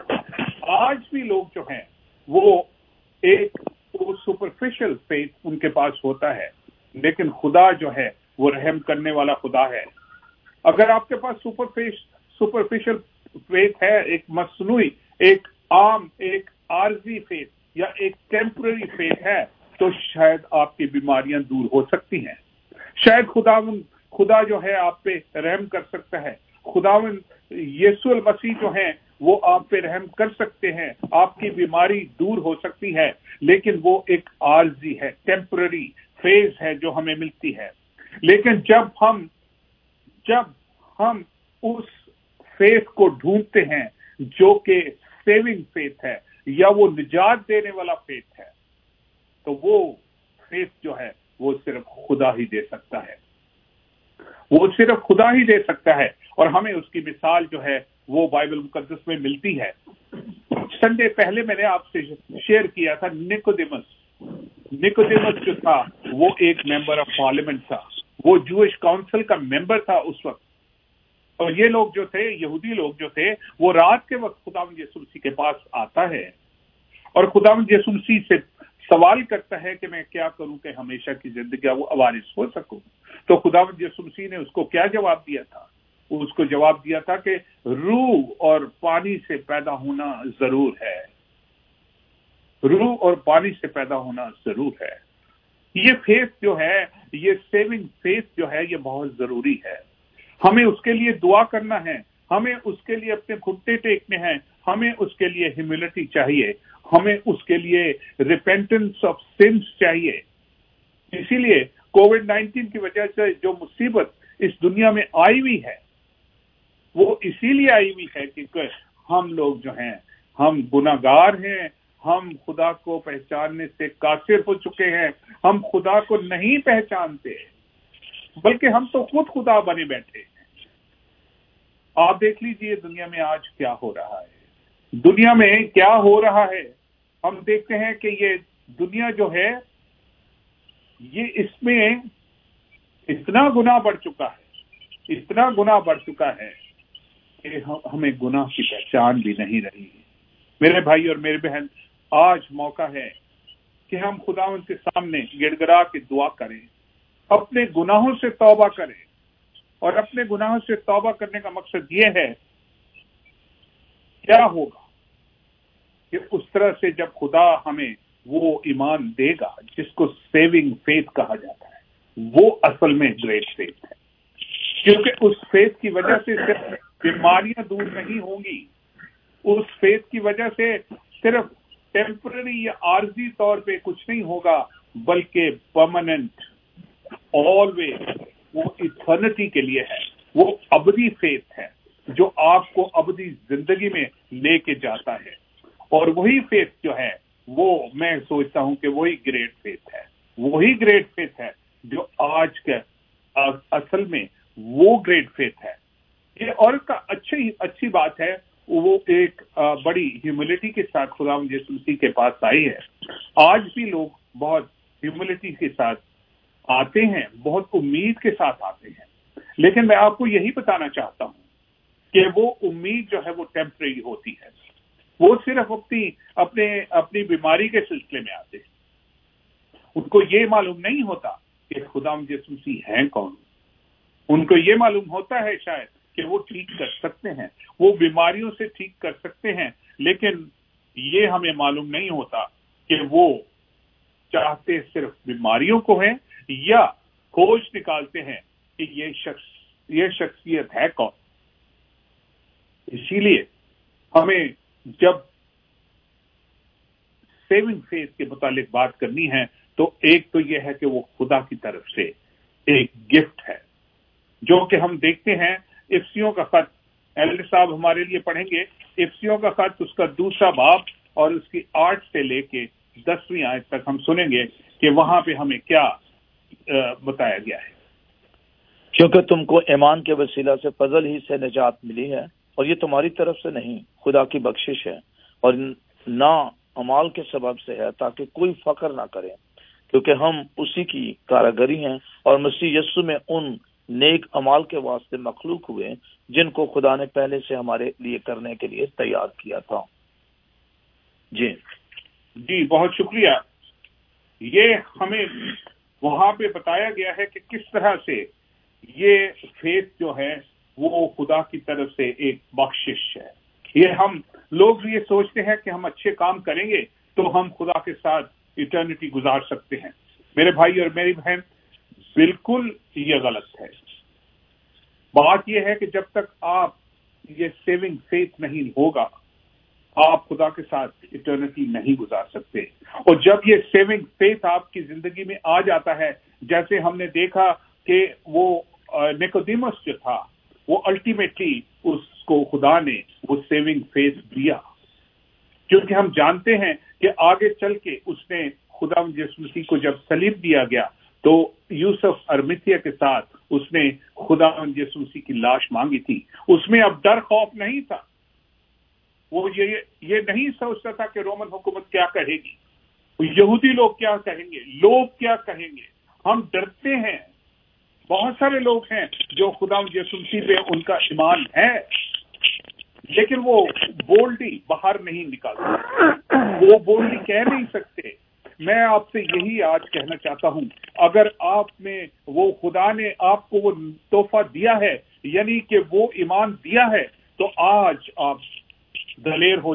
आज भी लोग जो हैं वो सुपरफिशियल फेथ उनके पास होता है, लेकिन खुदा जो है वो रहम करने वाला खुदा है। अगर आपके पास सुपरफिशियल फेथ है, एक मसनूई, एक आम, एक आर्जी फेथ या एक टेम्पररी फेथ है, तो शायद आपकी बीमारियां दूर हो सकती हैं। शायद खुदा जो है आप पे रहम कर सकता है। खुदावन यीशु मसीह जो है वो आप पे रहम कर सकते हैं, आपकी बीमारी दूर हो सकती है, लेकिन वो एक आर्जी है, टेम्पररी फेज है जो हमें मिलती है। लेकिन जब हम उस फेथ को ढूंढते हैं जो कि सेविंग फेथ है या वो निजात देने वाला फेथ है, तो वो फेथ जो है वो सिर्फ खुदा ही दे सकता है। वो सिर्फ खुदा ही दे सकता है और हमें उसकी मिसाल जो है वो बाइबल मुकद्दस में मिलती है। संडे पहले मैंने आपसे शेयर किया था निकोदेमस जो था वो एक मेंबर ऑफ पार्लियामेंट था, वो जूइश काउंसिल का मेंबर था उस वक्त। और ये लोग जो थे, यहूदी लोग जो थे, वो रात के वक्त खुदावंद यीशु मसीह के पास आता है और खुदावंद यीशु मसीह से सवाल करता है कि मैं क्या करूं कि हमेशा की जिंदगी वो वारिस हो सकूं। तो खुदावंद यीशु मसीह ने उसको क्या जवाब दिया था? उसको जवाब दिया था कि रूह और पानी से पैदा होना जरूर है, रूह और पानी से पैदा होना जरूर है। ये फेथ जो है, ये सेविंग फेथ जो है, ये बहुत जरूरी है। हमें उसके लिए दुआ करना है, हमें उसके लिए अपने घुटने टेकने हैं, हमें उसके लिए ह्यूमिलिटी चाहिए, हमें उसके लिए रिपेंटेंस ऑफ सिंस चाहिए। इसीलिए कोविड-19 की वजह से जो मुसीबत इस दुनिया में आई हुई है वो इसीलिए आई हुई है कि हम लोग जो हैं हम गुनाहगार हैं, हम खुदा को पहचानने से कासिर हो चुके हैं, हम खुदा को नहीं पहचानते, बल्कि हम तो खुद खुदा बने बैठे हैं। आप देख लीजिए दुनिया में आज क्या हो रहा है, दुनिया में क्या हो रहा है। हम देखते हैं कि ये दुनिया जो है ये इसमें इतना गुनाह बढ़ चुका है, इतना गुनाह बढ़ चुका है कि हमें गुनाह की पहचान भी नहीं रही है। मेरे भाई और मेरे बहन, आज मौका है कि हम खुदावंद के सामने गिड़गिड़ा के दुआ करें, अपने गुनाहों से तौबा करें। और अपने गुनाहों से तौबा करने का मकसद ये है, क्या होगा कि उस तरह से जब खुदा हमें वो ईमान देगा जिसको सेविंग फेथ कहा जाता है, वो असल में ग्रेट फेथ है। क्योंकि उस फेथ की वजह से सिर्फ बीमारियां दूर नहीं होंगी, उस फेथ की वजह से सिर्फ टेम्पररी या आर्जी तौर पे कुछ नहीं होगा, बल्कि परमानेंट, ऑलवेज, वो इटर्निटी के लिए है। वो अबदी फेथ है जो आपको अबदी जिंदगी में लेके जाता है। और वही फेथ जो है वो मैं सोचता हूं कि वही ग्रेट फेथ है, वही ग्रेट फेथ है जो اصل میں وہ گریٹ فیتھ ہے یہ، اور اس کا اچھی بات ہے وہ ایک بڑی ہیوملٹی کے ساتھ خداوند یسوع مسیح کے پاس آئی ہے. آج بھی لوگ بہت ہیوملٹی کے ساتھ آتے ہیں، بہت امید کے ساتھ آتے ہیں، لیکن میں آپ کو یہی بتانا چاہتا ہوں کہ وہ امید جو ہے وہ ٹیمپریری ہوتی ہے. وہ صرف اپنی بیماری کے سلسلے میں آتے ہیں. ان کو یہ معلوم نہیں ہوتا کہ خداوند یسوع مسیح ہیں کون. ان کو یہ معلوم ہوتا ہے شاید کہ وہ ٹھیک کر سکتے ہیں، وہ بیماریوں سے ٹھیک کر سکتے ہیں، لیکن یہ ہمیں معلوم نہیں ہوتا کہ وہ چاہتے صرف بیماریوں کو ہیں یا کھوج نکالتے ہیں کہ یہ شخصیت ہے کون. اسی لیے ہمیں جب سیونگ فیتھ کے متعلق بات کرنی ہے تو ایک تو یہ ہے کہ وہ خدا کی طرف سے ایک گفٹ ہے، جو کہ ہم دیکھتے ہیں افسیوں کا خط. ایلڈر صاحب ہمارے لیے پڑھیں گے افسیوں کا خط، اس کا 2 باب اور اس کی 8 سے لے کے 10ویں آیت تک ہم سنیں گے کہ وہاں پہ ہمیں کیا بتایا گیا ہے. کیونکہ تم کو ایمان کے وسیلہ سے فضل ہی سے نجات ملی ہے، اور یہ تمہاری طرف سے نہیں، خدا کی بخشش ہے، اور نہ اعمال کے سبب سے ہے، تاکہ کوئی فخر نہ کرے، کیونکہ ہم اسی کی کاراگری ہیں اور مسیح یسوع میں ان نیک اعمال کے واسطے مخلوق ہوئے جن کو خدا نے پہلے سے ہمارے لیے کرنے کے لیے تیار کیا تھا. جی بہت شکریہ. یہ ہمیں وہاں پہ بتایا گیا ہے کہ کس طرح سے یہ فیتھ جو ہے وہ خدا کی طرف سے ایک بخشش ہے. یہ ہم لوگ یہ سوچتے ہیں کہ ہم اچھے کام کریں گے تو ہم خدا کے ساتھ ایٹرنیٹی گزار سکتے ہیں. میرے بھائی اور میری بہن، بالکل یہ غلط ہے. بات یہ ہے کہ جب تک آپ یہ سیونگ فیتھ نہیں ہوگا آپ خدا کے ساتھ ایٹرنیٹی نہیں گزار سکتے. اور جب یہ سیونگ فیتھ آپ کی زندگی میں آ جاتا ہے، جیسے ہم نے دیکھا کہ وہ نیکودیمس جو تھا وہ الٹیمیٹلی اس کو خدا نے وہ سیونگ فیتھ دیا، کیونکہ ہم جانتے ہیں کہ آگے چل کے اس نے خدا یسوع مسیح کو جب صلیب دیا گیا تو یوسف ارمتیہ کے ساتھ اس نے خدا یسوع مسیح کی لاش مانگی تھی. اس میں اب ڈر خوف نہیں تھا. وہ یہ نہیں سوچتا تھا کہ رومن حکومت کیا کہے گی، یہودی لوگ کیا کہیں گے، لوگ کیا کہیں گے. ہم ڈرتے ہیں. بہت سارے لوگ ہیں جو خدا یسوع مسیح پہ ان کا ایمان ہے، لیکن وہ بولڈی باہر نہیں نکالتے، وہ بولڈی کہہ نہیں سکتے. میں آپ سے یہی آج کہنا چاہتا ہوں، اگر آپ میں وہ خدا نے آپ کو وہ تحفہ دیا ہے، یعنی کہ وہ ایمان دیا ہے، تو آج آپ دلیر ہو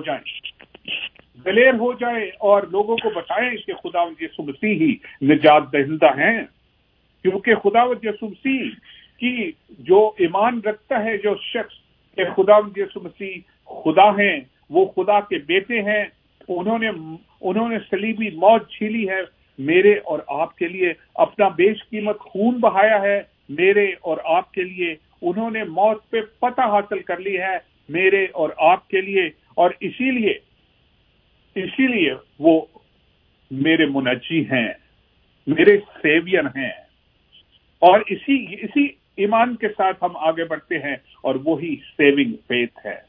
جائیں اور لوگوں کو بتائیں کہ خداوند یسوع مسیح ہی نجات دہندہ ہیں. کیونکہ خداوند یسوع مسیح کی جو ایمان رکھتا ہے جو شخص کہ خداوند یسوع مسیح خدا ہیں، وہ خدا کے بیٹے ہیں، انہوں نے صلیبی موت جھیلی ہے میرے اور آپ کے لیے، اپنا بیش قیمت خون بہایا ہے میرے اور آپ کے لیے، انہوں نے موت پہ فتح حاصل کر لی ہے میرے اور آپ کے لیے، اور اسی لیے وہ میرے منجی ہیں، میرے سیویئر ہیں. اور اسی ایمان کے ساتھ ہم آگے بڑھتے ہیں، اور وہی سیونگ فیتھ ہے.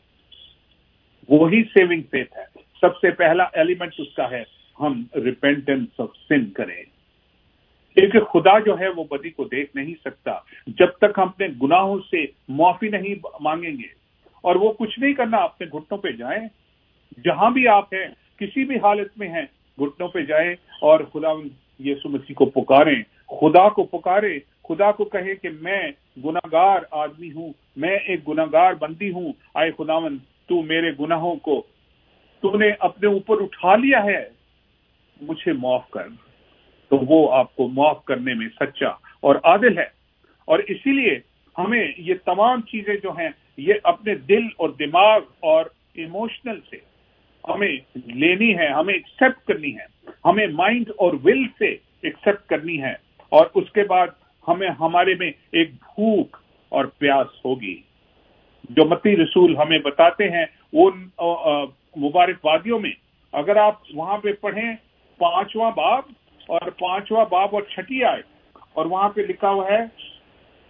سب سے پہلا ایلیمنٹ اس کا ہے ہم ریپینٹنس آف سن کریں، کیونکہ خدا جو ہے وہ بدی کو دیکھ نہیں سکتا جب تک ہم اپنے گناہوں سے معافی نہیں مانگیں گے. اور وہ کچھ نہیں کرنا، اپنے گھٹنوں پہ جائیں، جہاں بھی آپ ہیں، کسی بھی حالت میں ہیں، گھٹنوں پہ جائیں اور خدا یسوع مسیح کو پکاریں، خدا کو پکاریں، خدا کو کہے کہ میں گناہگار آدمی ہوں، میں ایک گناہگار بندی ہوں، آئے خداوند تو میرے گناہوں کو تو نے اپنے اوپر اٹھا لیا ہے، مجھے معاف کر. تو وہ آپ کو معاف کرنے میں سچا اور عادل ہے. اور اسی لیے ہمیں یہ تمام چیزیں جو ہیں یہ اپنے دل اور دماغ اور ایموشنل سے ہمیں لینی ہے، ہمیں ایکسپٹ کرنی ہے، ہمیں مائنڈ اور ول سے ایکسپٹ کرنی ہے. اور اس کے بعد ہمارے میں ایک بھوک اور پیاس ہوگی، جو متی رسول ہمیں بتاتے ہیں ان مبارک وادیوں میں. اگر آپ وہاں پہ پڑھیں 5واں باب اور 6 آیت، اور وہاں پہ لکھا ہوا ہے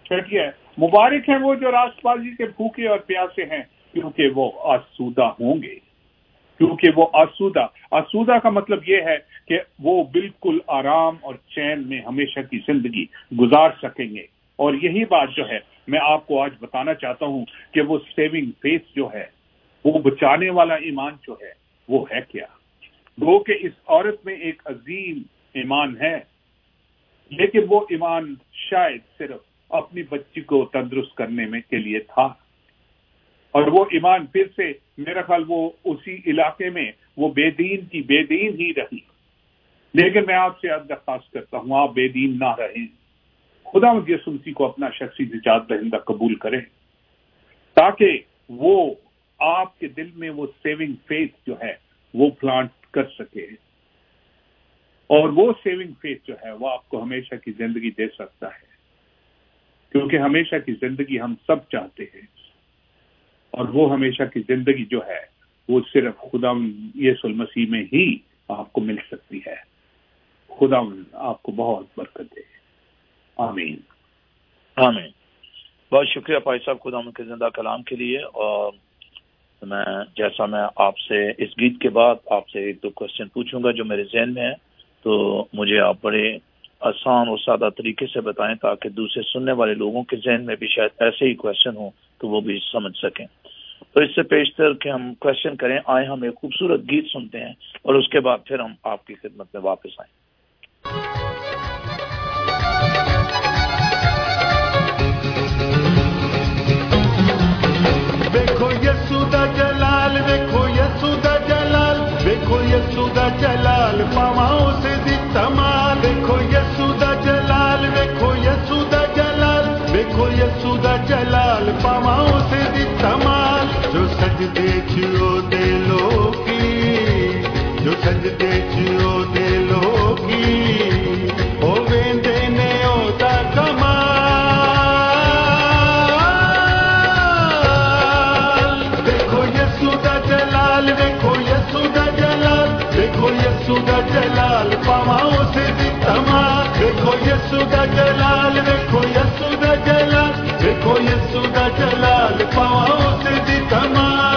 چھٹی ہے، مبارک ہیں وہ جو راست بازی کے بھوکے اور پیاسے ہیں کیونکہ وہ آسودہ ہوں گے، کیونکہ وہ آسودہ کا مطلب یہ ہے کہ وہ بالکل آرام اور چین میں ہمیشہ کی زندگی گزار سکیں گے۔ اور یہی بات جو ہے میں آپ کو آج بتانا چاہتا ہوں کہ وہ سیونگ فیتھ جو ہے، وہ بچانے والا ایمان جو ہے وہ ہے کیا؟ وہ کہ اس عورت میں ایک عظیم ایمان ہے، لیکن وہ ایمان شاید صرف اپنی بچی کو تندرست کرنے میں کے لیے تھا، اور وہ ایمان پھر سے میرا خیال وہ اسی علاقے میں وہ بے دین ہی رہی۔ لیکن میں آپ سے درخواست کرتا ہوں آپ بے دین نہ رہیں، خداوند یسوع مسیح کو اپنا شخصی نجات دہندہ قبول کریں تاکہ وہ آپ کے دل میں وہ سیونگ فیتھ جو ہے وہ پلانٹ کر سکے، اور وہ سیونگ فیتھ جو ہے وہ آپ کو ہمیشہ کی زندگی دے سکتا ہے، کیونکہ ہمیشہ کی زندگی ہم سب چاہتے ہیں، اور وہ ہمیشہ کی زندگی جو ہے وہ صرف خداوند یسوع مسیح میں ہی آپ کو مل سکتی ہے۔ خداوند آپ کو بہت برکت دے، آمین آمین۔ بہت شکریہ پائی صاحب خداوند کے زندہ کلام کے لیے۔ اور میں آپ سے اس گیت کے بعد آپ سے ایک دو کوشچن پوچھوں گا جو میرے ذہن میں ہے، تو مجھے آپ بڑے آسان اور سادہ طریقے سے بتائیں تاکہ دوسرے سننے والے لوگوں کے ذہن میں بھی شاید ایسے ہی کوشچن ہوں تو وہ بھی سمجھ سکیں۔ تو اس سے پیشتر کہ ہم کوشچن کریں، آئے ہم ایک خوبصورت گیت سنتے ہیں اور اس کے بعد پھر ہم آپ کی خدمت میں واپس آئیں۔ دیکھو یسوع دا جلال، دیکھو یسوع دا جلال، دیکھو یسوع دا جلال پاواں سے دتا مال، دیکھو یسوع دا جلال، دیکھو یسوع دا جلال، دیکھو یسوع دا جلال پاواں سے دتا مال، جو سجدے چو دے لوکی، جو سجدے چو دے لوکی او ویندے نے او دا کمال، دیکھو یسوع دا جلال، دیکھو یسوع دا جلال، دیکھو یسوع دا جلال پاواں سے دتا مال، دیکھو یسوع دا جلال، دیکھو یسوع دا جلال، دیکھو یسوع دا جلال پاواں سے دتا مال۔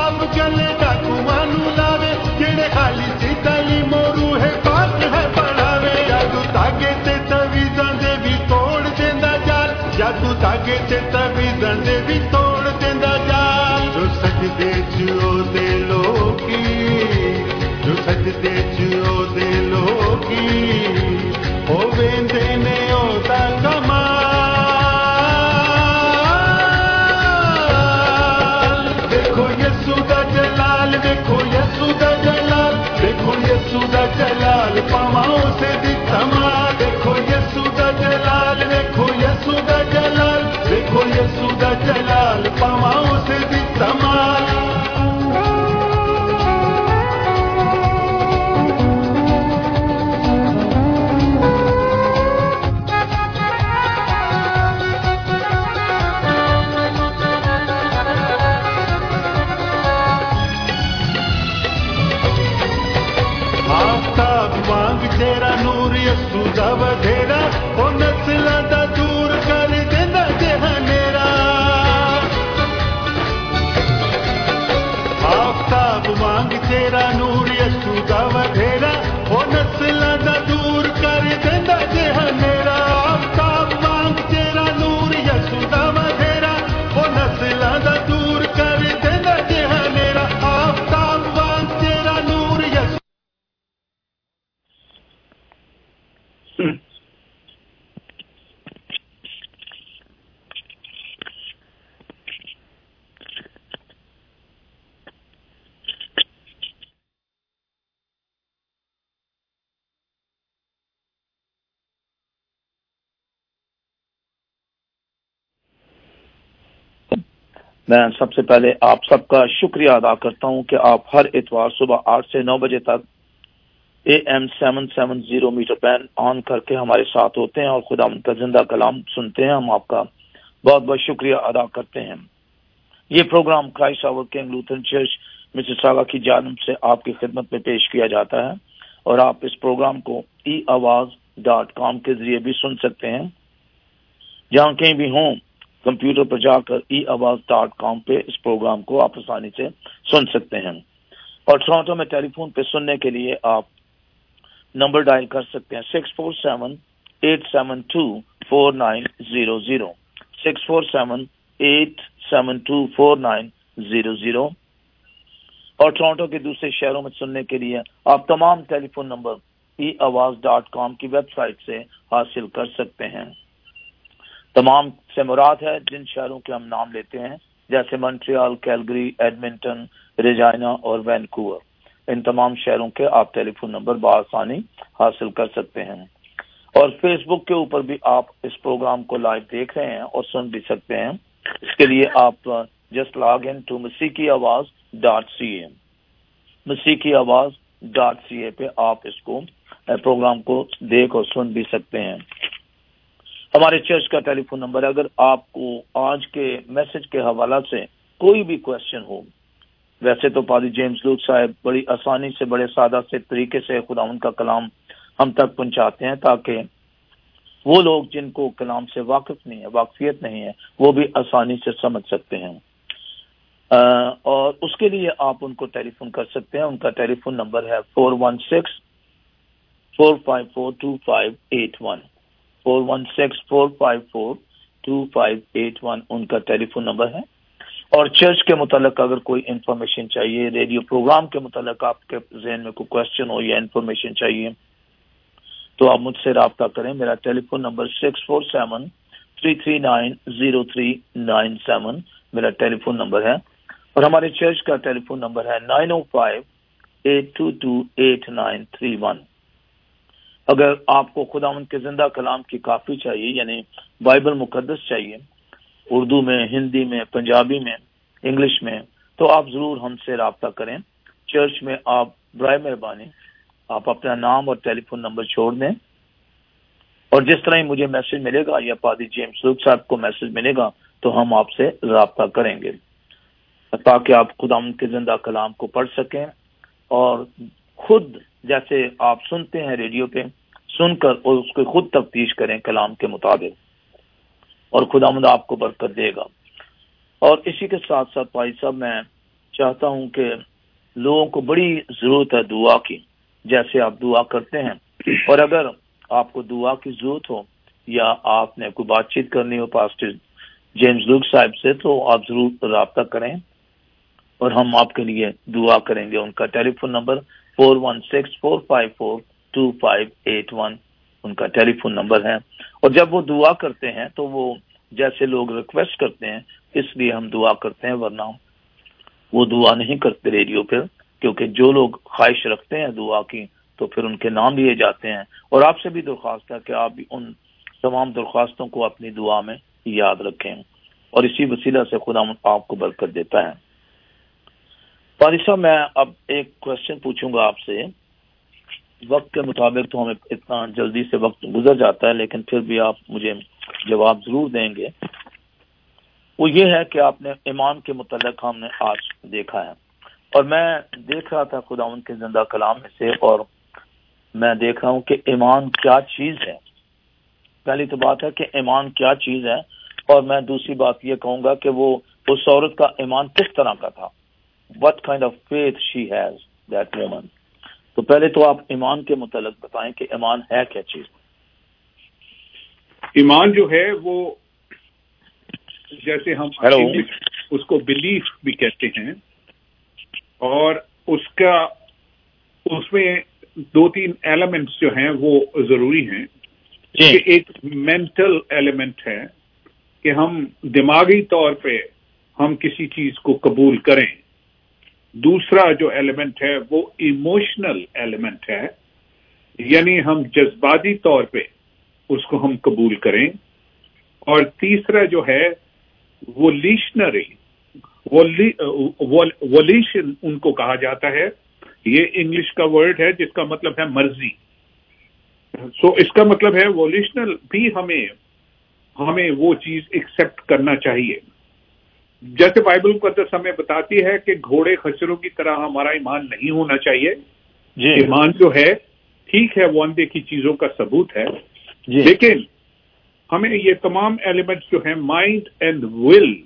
خالی سی تعلیم و روح پاک ہے پڑھا धागे च तवीज़ां दे भी तोड़ देंदा जाल जो सजदे च ओदे लोकी जो सजदे च ओदे लोकी ओ वेंदे ने ओदा कमाल देखो यसू दा जलाल देखो यसू दा जलाल देखो यसू दा जलाल पावां उसे दी कमाल देखो यसू दा जलाल देखो यसू दा जलाल देखो यसू दा जलाल पावां उसे दी कमाल तेरा नूर यसू दा वधेरा ओ नस्लां दा दूर कर देंदा जहानेरा आफताब वांग तेरा नूर यसू दा वधेरा ओ नस्लां दा दूर कर देंदा जहानेरा आफताब वांग तेरा नूर यसू दा वधेरा ओ नस्लां दा दूर कर देंदा जहानेरा आफताब वांग तेरा नूर यसू मैं सबसे पहले आप सबका शुक्रिया अदा करता हूं कि आप हर इतवार सुबह 8 से 9 बजे तक AM 770 मीटर बैंड ऑन करके हमारे साथ होते हैं और खुदा उनका जिंदा कलाम सुनते हैं। हम आपका बहुत बहुत शुक्रिया अदा करते हैं। ये program Christ our king Lutheran church Mississauga की जानिब से आपकी खिदमत में पेश किया जाता है और आप इस प्रोग्राम को eawaz.com के जरिए भी सुन सकते हैं। जहां कहीं भी हों कंप्यूटर पर जाकर eawaz.com पे इस प्रोग्राम को आप आसानी से सुन सकते हैं। और टोरंटो में टेलीफोन पे सुनने के लिए आप नंबर डायल कर सकते हैं 647-872-4900 647-872-4900। और टोरंटो के दूसरे शहरों में सुनने के लिए आप तमाम टेलीफोन नंबर eawaz.com की वेबसाइट से हासिल कर सकते हैं। तमाम से मुराद है जिन शहरों के हम नाम लेते हैं जैसे मॉन्ट्रियल, कैलगरी, एडमिंटन, रेजाइना और वैनकूवर। इन तमाम शहरों के आप टेलीफोन नंबर बआसानी हासिल कर सकते हैं। और फेसबुक के ऊपर भी आप इस प्रोग्राम को लाइव देख रहे हैं और सुन भी सकते हैं। इसके लिए आप just log in to masikiawaz.ca masikiawaz.ca पे आप इसको प्रोग्राम को देख और सुन भी सकते हैं। हमारे चर्च का टेलीफोन नंबर, अगर आपको आज के मैसेज के हवाला से कोई भी क्वेश्चन हो, वैसे तो पादी जेम्स लूथ साहब बड़ी आसानी से बड़े सादा से तरीके से खुदावंद का कलाम हम तक पहुंचाते हैं ताकि वो लोग जिनको कलाम से वाकफियत नहीं है वो भी आसानी से समझ सकते हैं। और उसके लिए आप उनको टेलीफोन कर सकते हैं। उनका टेलीफोन नंबर है 416-454-2581 416-454-2581 उनका टेलीफोन नंबर है। और चर्च के मुतालिक अगर कोई इंफॉर्मेशन चाहिए, रेडियो प्रोग्राम के मुतालिक आपके ज़हन में कोई क्वेश्चन हो या इंफॉर्मेशन चाहिए तो आप मुझसे राब्ता करें। मेरा टेलीफोन नंबर 647-339-0397 मेरा टेलीफोन नंबर है। और हमारे चर्च का टेलीफोन नंबर है 905-822-8931। अगर आपको खुदावंद के जिंदा कलाम की काफी चाहिए यानी बाइबल मुकद्दस चाहिए, उर्दू में, हिंदी में, पंजाबी में, इंग्लिश में, तो आप जरूर हमसे राब्ता करें। चर्च में आप बराए मेहरबानी आप अपना नाम और टेलीफोन नंबर छोड़ दें और जिस तरह ही मुझे मैसेज मिलेगा या पादी जेम्स लूथ साहब को मैसेज मिलेगा तो हम आपसे राब्ता करेंगे ताकि आप खुदावंद के जिंदा कलाम को पढ़ सकें और खुद जैसे आप सुनते हैं रेडियो पे सुनकर और उसको खुद तफ्तीश करें कलाम के मुताबिक और खुदावंद आपको बरकत देगा। और इसी के साथ साथ भाई साहब मैं चाहता हूं कि लोगों को बड़ी जरूरत है दुआ की, जैसे आप दुआ करते हैं। और अगर आपको दुआ की जरूरत हो या आपने कोई बातचीत करनी हो पास्टर जेम्स लूक साहब से, तो आप जरूर रब्ता करें और हम आपके लिए दुआ करेंगे। उनका टेलीफोन नंबर 4164542581 उनका टेलीफोन नंबर है। और जब वो दुआ करते हैं तो वो जैसे लोग रिक्वेस्ट करते हैं इसलिए हम दुआ करते हैं, वरना वो दुआ नहीं करते रेडियो पर, क्योंकि जो लोग ख्वाहिश रखते हैं दुआ की तो फिर उनके नाम लिए जाते हैं। और आपसे भी दरख्वास्त है कि आप भी उन तमाम दरख्वास्तों को अपनी दुआ में याद रखें और इसी वसीला से खुदा आपको बरकत देता है। पारी साहब, मैं अब एक क्वेश्चन पूछूंगा आपसे। वक्त के मुताबिक तो हमें इतना जल्दी से वक्त गुजर जाता है, लेकिन फिर भी आप मुझे जवाब जरूर देंगे। वो ये है कि आपने ईमान के मुतल्लिक हमने आज देखा है, और मैं देख रहा था खुदावंद के जिंदा कलाम में से, और मैं देख रहा हूँ कि ईमान क्या चीज है। पहली तो बात है कि ईमान क्या चीज है, और मैं दूसरी बात ये कहूंगा कि वो उस औरत का ईमान किस तरह का था, what kind of faith she has, that woman। तो पहले तो आप ईमान के मुतल्लिक बताएं कि ईमान है क्या चीज। ईमान जो है वो, जैसे हम उसको बिलीफ भी कहते हैं, और उसमें 2-3 एलिमेंट्स जो हैं वो जरूरी हैं। कि एक मेंटल एलिमेंट है कि हम दिमागी तौर पे हम किसी चीज को कबूल करें। दूसरा जो एलिमेंट है वो इमोशनल एलिमेंट है, यानी हम जज्बाती तौर पे उसको हम कबूल करें। और तीसरा जो है वोल्यूशनरी, वोल्यूशन उनको कहा जाता है। ये इंग्लिश का वर्ड है जिसका मतलब है मर्जी। सो इसका मतलब है वोल्यूशनल भी हमें वो चीज एक्सेप्ट करना चाहिए। जैसे बाइबल मुकद्दस हमें बताती है कि घोड़े खच्चरों की तरह हमारा ईमान नहीं होना चाहिए। ईमान जो है ठीक है, वो अनदेखी चीजों का सबूत है, लेकिन हमें ये तमाम एलिमेंट्स जो हैं माइंड एंड विल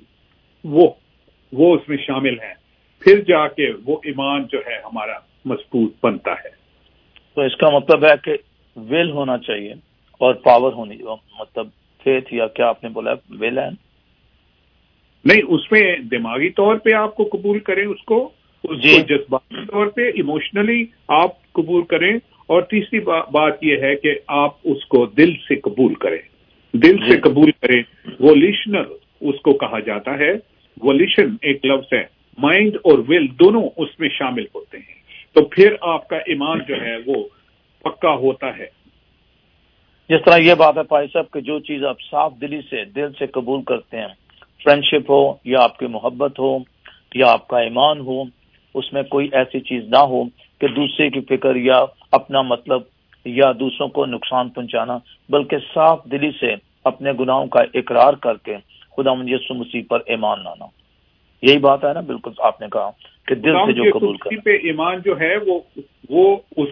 वो उसमें शामिल हैं, फिर जाके वो ईमान जो है हमारा मजबूत बनता है। तो इसका मतलब है कि विल होना चाहिए और पावर होनी, मतलब फेथ या क्या आपने बोला, विल है नहीं, उसमें दिमागी तौर पे आपको कबूल करें उसको जज्बाती तौर पे इमोशनली आप कबूल करें, और तीसरी बात यह है कि आप उसको दिल से कबूल करें। दिल से कबूल करें, वोल्यूशनल उसको कहा जाता है। वोल्यूशन एक लफ्ज है, माइंड और विल दोनों उसमें शामिल होते हैं, तो फिर आपका ईमान जो है वो पक्का होता है। जिस तरह ये बात है भाई साहब कि जो चीज आप साफ दिली से दिल से कबूल करते हैं, फ्रेंडशिप हो या आपकी मोहब्बत हो या आपका ईमान हो, उसमें कोई ऐसी चीज ना हो कि दूसरे की फिक्र या अपना मतलब या दूसरों को नुकसान पहुंचाना, बल्कि साफ दिली से अपने गुनाहों का इकरार करके खुदावंद यीशु मसीह पर ईमान लाना। यही बात है ना, बिल्कुल आपने कहा कि दिल से जो कबूल कर पे ईमान जो है वो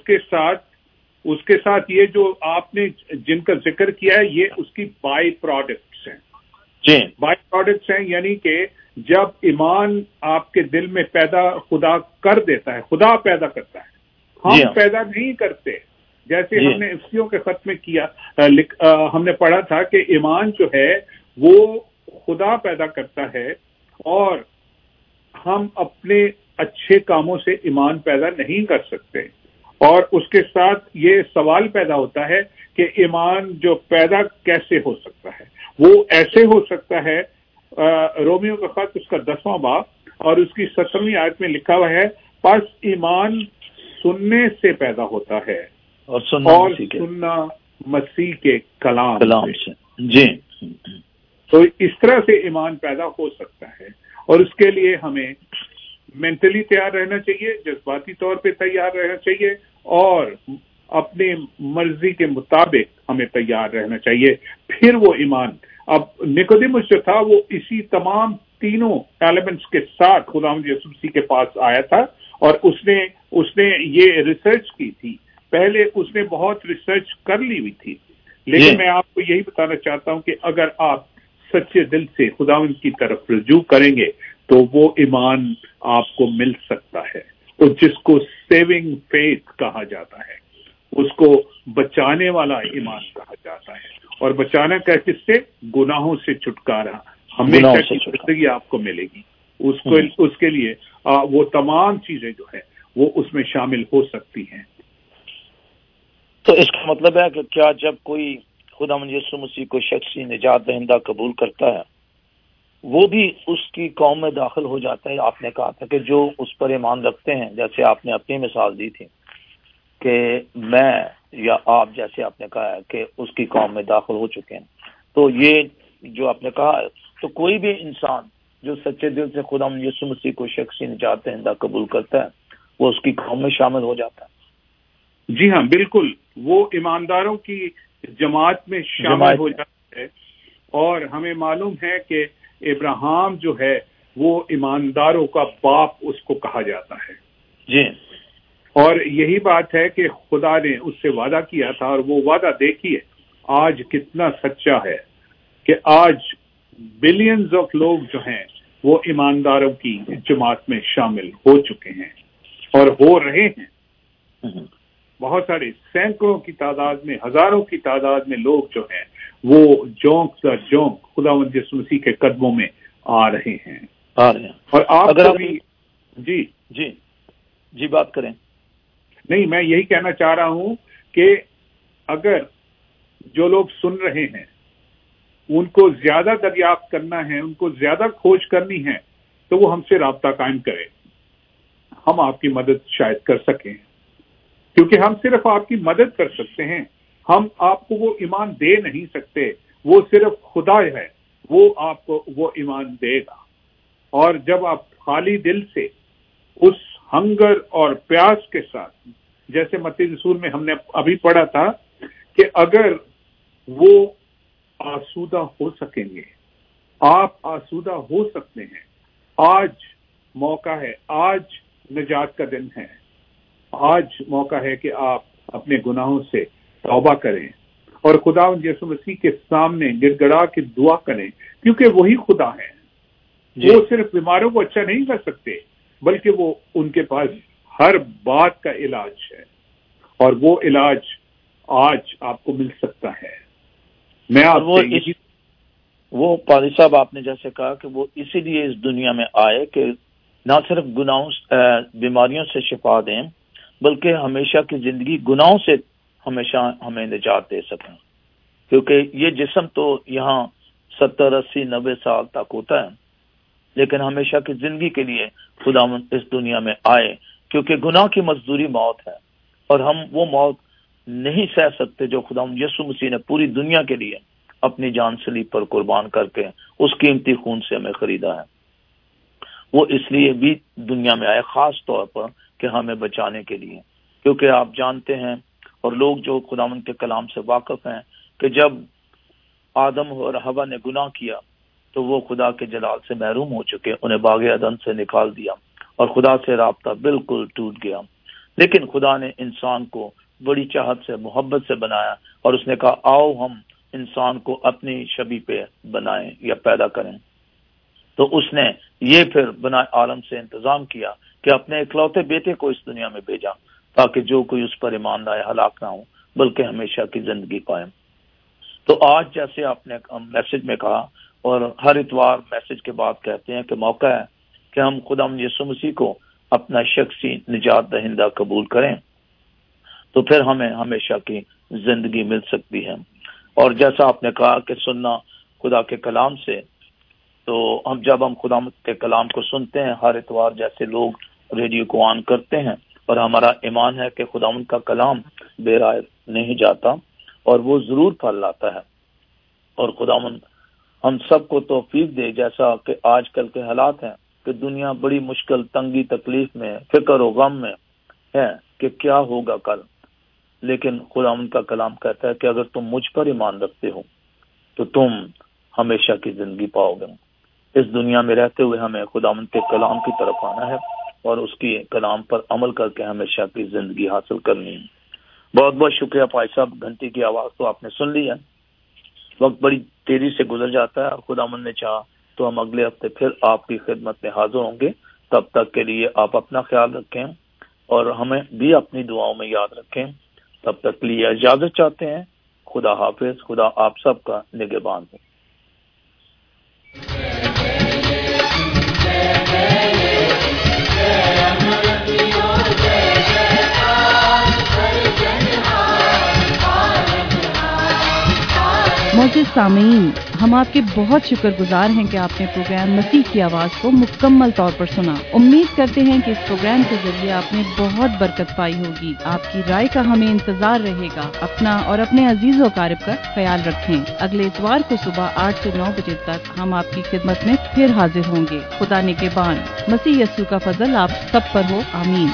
उसके साथ ये जो आपने जिनका जिक्र किया है ये उसकी बाई प्रोडक्ट्स हैं। जी, बाई प्रोडक्ट्स हैं, यानी कि जब ईमान आपके दिल में पैदा खुदा कर देता है, खुदा पैदा करता है, हम पैदा नहीं करते। जैसे हमने इफ्सियों के खत में हमने पढ़ा था कि ईमान जो है वो खुदा पैदा करता है, और हम अपने अच्छे कामों से ईमान पैदा नहीं कर सकते। और उसके साथ ये सवाल पैदा होता है कि ईमान जो पैदा कैसे हो सकता है। वो ऐसे हो सकता है, रोमियो का खत उसका 10वां बाब और उसकी 17वीं आयत में लिखा हुआ है, बस ईमान सुनने से पैदा होता है और सुनना मसीह के कलाम से। जी, तो इस तरह से ईमान पैदा हो सकता है, और उसके लिए हमें मेंटली तैयार रहना चाहिए, जज्बाती तौर पे तैयार रहना चाहिए, और अपने मर्जी के मुताबिक हमें तैयार रहना चाहिए, फिर वो ईमान। अब निकोदेमुस जो था वो इसी तमाम तीनों एलिमेंट्स के साथ खुदावंद यीशु मसीह के पास आया था, और उसने ये रिसर्च की थी। पहले उसने बहुत रिसर्च कर ली हुई थी, लेकिन मैं आपको यही बताना चाहता हूं कि अगर आप सच्चे दिल से खुदावंद की तरफ रुजू करेंगे तो वो ईमान आपको मिल सकता है, तो जिसको सेविंग फेथ कहा जाता है, उसको बचाने वाला ईमान कहा जाता है। और बचाना का किससे? गुनाहों से छुटकारा। ہمیشہ کی زندگی آپ کو ملے گی. اس کے لیے وہ تمام چیزیں جو ہے وہ اس میں شامل ہو سکتی ہیں. تو اس کا مطلب ہے کہ کیا جب کوئی خداوند یسوع مسیح کو شخصی نجات دہندہ قبول کرتا ہے وہ بھی اس کی قوم میں داخل ہو جاتا ہے؟ آپ نے کہا تھا کہ جو اس پر ایمان رکھتے ہیں، جیسے آپ نے اپنی مثال دی تھی کہ میں یا آپ، جیسے آپ نے کہا ہے کہ اس کی قوم میں داخل ہو چکے ہیں، تو یہ جو آپ نے کہا ہے تو کوئی بھی انسان جو سچے دل سے خداوند یسوع مسیح کو شخصی نجات دہندہ قبول کرتا ہے وہ اس کی قوم میں شامل ہو جاتا ہے. جی ہاں بالکل، وہ ایمانداروں کی جماعت میں شامل ہو جاتا ہے. اور ہمیں معلوم ہے کہ ابراہیم جو ہے وہ ایمانداروں کا باپ اس کو کہا جاتا ہے. جی، اور یہی بات ہے کہ خدا نے اس سے وعدہ کیا تھا، اور وہ وعدہ دیکھیے آج کتنا سچا ہے کہ آج بلینز آف لوگ جو ہیں وہ ایمانداروں کی جماعت میں شامل ہو چکے ہیں اور ہو رہے ہیں. بہت سارے سینکڑوں کی تعداد میں، ہزاروں کی تعداد میں لوگ جو ہیں وہ جونک در جونک خداوند یسوع مسیح کے قدموں میں آ رہے ہیں. اور آپ اگر بھی جی بات کریں. نہیں، میں یہی کہنا چاہ رہا ہوں کہ اگر جو لوگ سن رہے ہیں ان کو زیادہ دریافت کرنا ہے، ان کو زیادہ کھوج کرنی ہے، تو وہ ہم سے رابطہ قائم کریں. ہم آپ کی مدد شاید کر سکیں، کیونکہ ہم صرف آپ کی مدد کر سکتے ہیں. ہم آپ کو وہ ایمان دے نہیں سکتے، وہ صرف خدا ہے، وہ آپ کو وہ ایمان دے گا. اور جب آپ خالی دل سے اس ہنگر اور پیاس کے ساتھ، جیسے متی رسول میں ہم نے ابھی پڑھا تھا کہ اگر وہ آسودہ ہو سکیں گے، آپ آسودہ ہو سکتے ہیں. آج موقع ہے، آج نجات کا دن ہے، آج موقع ہے کہ آپ اپنے گناہوں سے توبہ کریں اور خداوند یسوع مسیح کے سامنے گڑ گڑا کے دعا کریں، کیونکہ وہی خدا ہے. وہ صرف بیماروں کو اچھا نہیں کر سکتے بلکہ وہ ان کے پاس ہر بات کا علاج ہے، اور وہ علاج آج آپ کو مل سکتا ہے. میں آپ سے وہ پادری صاحب آپ نے جیسے کہا کہ وہ اسی لیے اس دنیا میں آئے کہ نہ صرف گناہوں بیماریوں سے شفا دیں بلکہ ہمیشہ کی زندگی گناہوں سے ہمیشہ ہمیں نجات دے سکیں. کیونکہ یہ جسم تو یہاں 70 80 90 سال تک ہوتا ہے، لیکن ہمیشہ کی زندگی کے لیے خداوند اس دنیا میں آئے، کیونکہ گناہ کی مزدوری موت ہے، اور ہم وہ موت نہیں سہ سکتے جو خداوند یسوع مسیح نے پوری دنیا کے لیے اپنی جان صلیب پر قربان کر کے اس قیمتی خون سے ہمیں خریدا ہے. وہ اس لیے بھی دنیا میں آئے خاص طور پر کہ ہمیں بچانے کے لیے. کیونکہ آپ جانتے ہیں اور لوگ جو خداوند کے کلام سے واقف ہیں کہ جب آدم اور حوا نے گناہ کیا تو وہ خدا کے جلال سے محروم ہو چکے، انہیں باغ عدن سے نکال دیا اور خدا سے رابطہ بالکل ٹوٹ گیا. لیکن خدا نے انسان کو بڑی چاہت سے، محبت سے بنایا، اور اس نے کہا آؤ ہم انسان کو اپنی شبیہ پہ بنائیں یا پیدا کریں. تو اس نے یہ پھر بنا عالم سے انتظام کیا کہ اپنے اکلوتے بیٹے کو اس دنیا میں بھیجا تاکہ جو کوئی اس پر ایمان لائے ہلاک نہ ہو بلکہ ہمیشہ کی زندگی پائے. تو آج جیسے آپ نے میسج میں کہا اور ہر اتوار میسج کے بعد کہتے ہیں کہ موقع ہے کہ ہم خداوند یسوع مسیح کو اپنا شخصی نجات دہندہ قبول کریں، تو پھر ہمیں ہمیشہ کی زندگی مل سکتی ہے. اور جیسا آپ نے کہا کہ سننا خدا کے کلام سے، تو جب ہم خدا کے کلام کو سنتے ہیں ہر اتوار جیسے لوگ ریڈیو کو آن کرتے ہیں، اور ہمارا ایمان ہے کہ خداوند کا کلام بے رائے نہیں جاتا اور وہ ضرور پھل لاتا ہے. اور خداوند ہم سب کو توفیق دے، جیسا کہ آج کل کے حالات ہیں کہ دنیا بڑی مشکل، تنگی، تکلیف میں، فکر و غم میں ہے کہ کیا ہوگا کل. لیکن خداوند کا کلام کہتا ہے کہ اگر تم مجھ پر ایمان رکھتے ہو تو تم ہمیشہ کی زندگی پاؤ گے. اس دنیا میں رہتے ہوئے ہمیں خداوند کے کلام کی طرف آنا ہے اور اس کی کلام پر عمل کر کے ہمیشہ کی زندگی حاصل کرنی ہے. بہت بہت شکریہ پائی صاحب. گھنٹی کی آواز تو آپ نے سن لی ہے. وقت بڑی تیزی سے گزر جاتا ہے. خداوند نے چاہا تو ہم اگلے ہفتے پھر آپ کی خدمت میں حاضر ہوں گے. تب تک کے لیے آپ اپنا خیال رکھیں اور ہمیں بھی اپنی دعاؤں میں یاد رکھیں. تب تک کے لیے اجازت چاہتے ہیں. خدا حافظ. خدا آپ سب کا نگہبان ہو. सामीन, हम आपके बहुत शुक्रगुजार हैं कि आपने प्रोग्राम मसीह की आवाज़ को मुकम्मल तौर पर सुना। उम्मीद करते हैं कि इस प्रोग्राम के जरिए आपने बहुत बरकत पाई होगी। आपकी राय का हमें इंतजार रहेगा। अपना और अपने अजीज़ों क़ारिब का ख्याल रखें। अगले इतवार को सुबह 8 से 9 बजे तक हम आपकी खिदमत में फिर हाजिर होंगे। खुदा निगहबान। मसीह यस्सु का फजल आप सब पर हो। आमीन।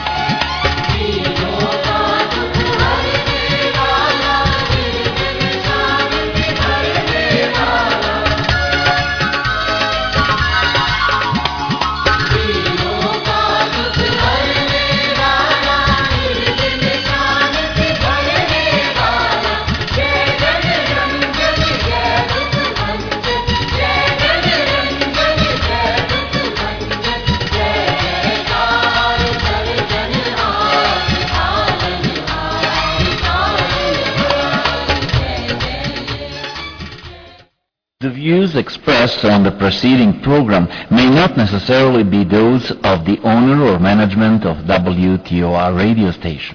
The views expressed on the preceding program may not necessarily be those of the owner or management of WTOR radio station.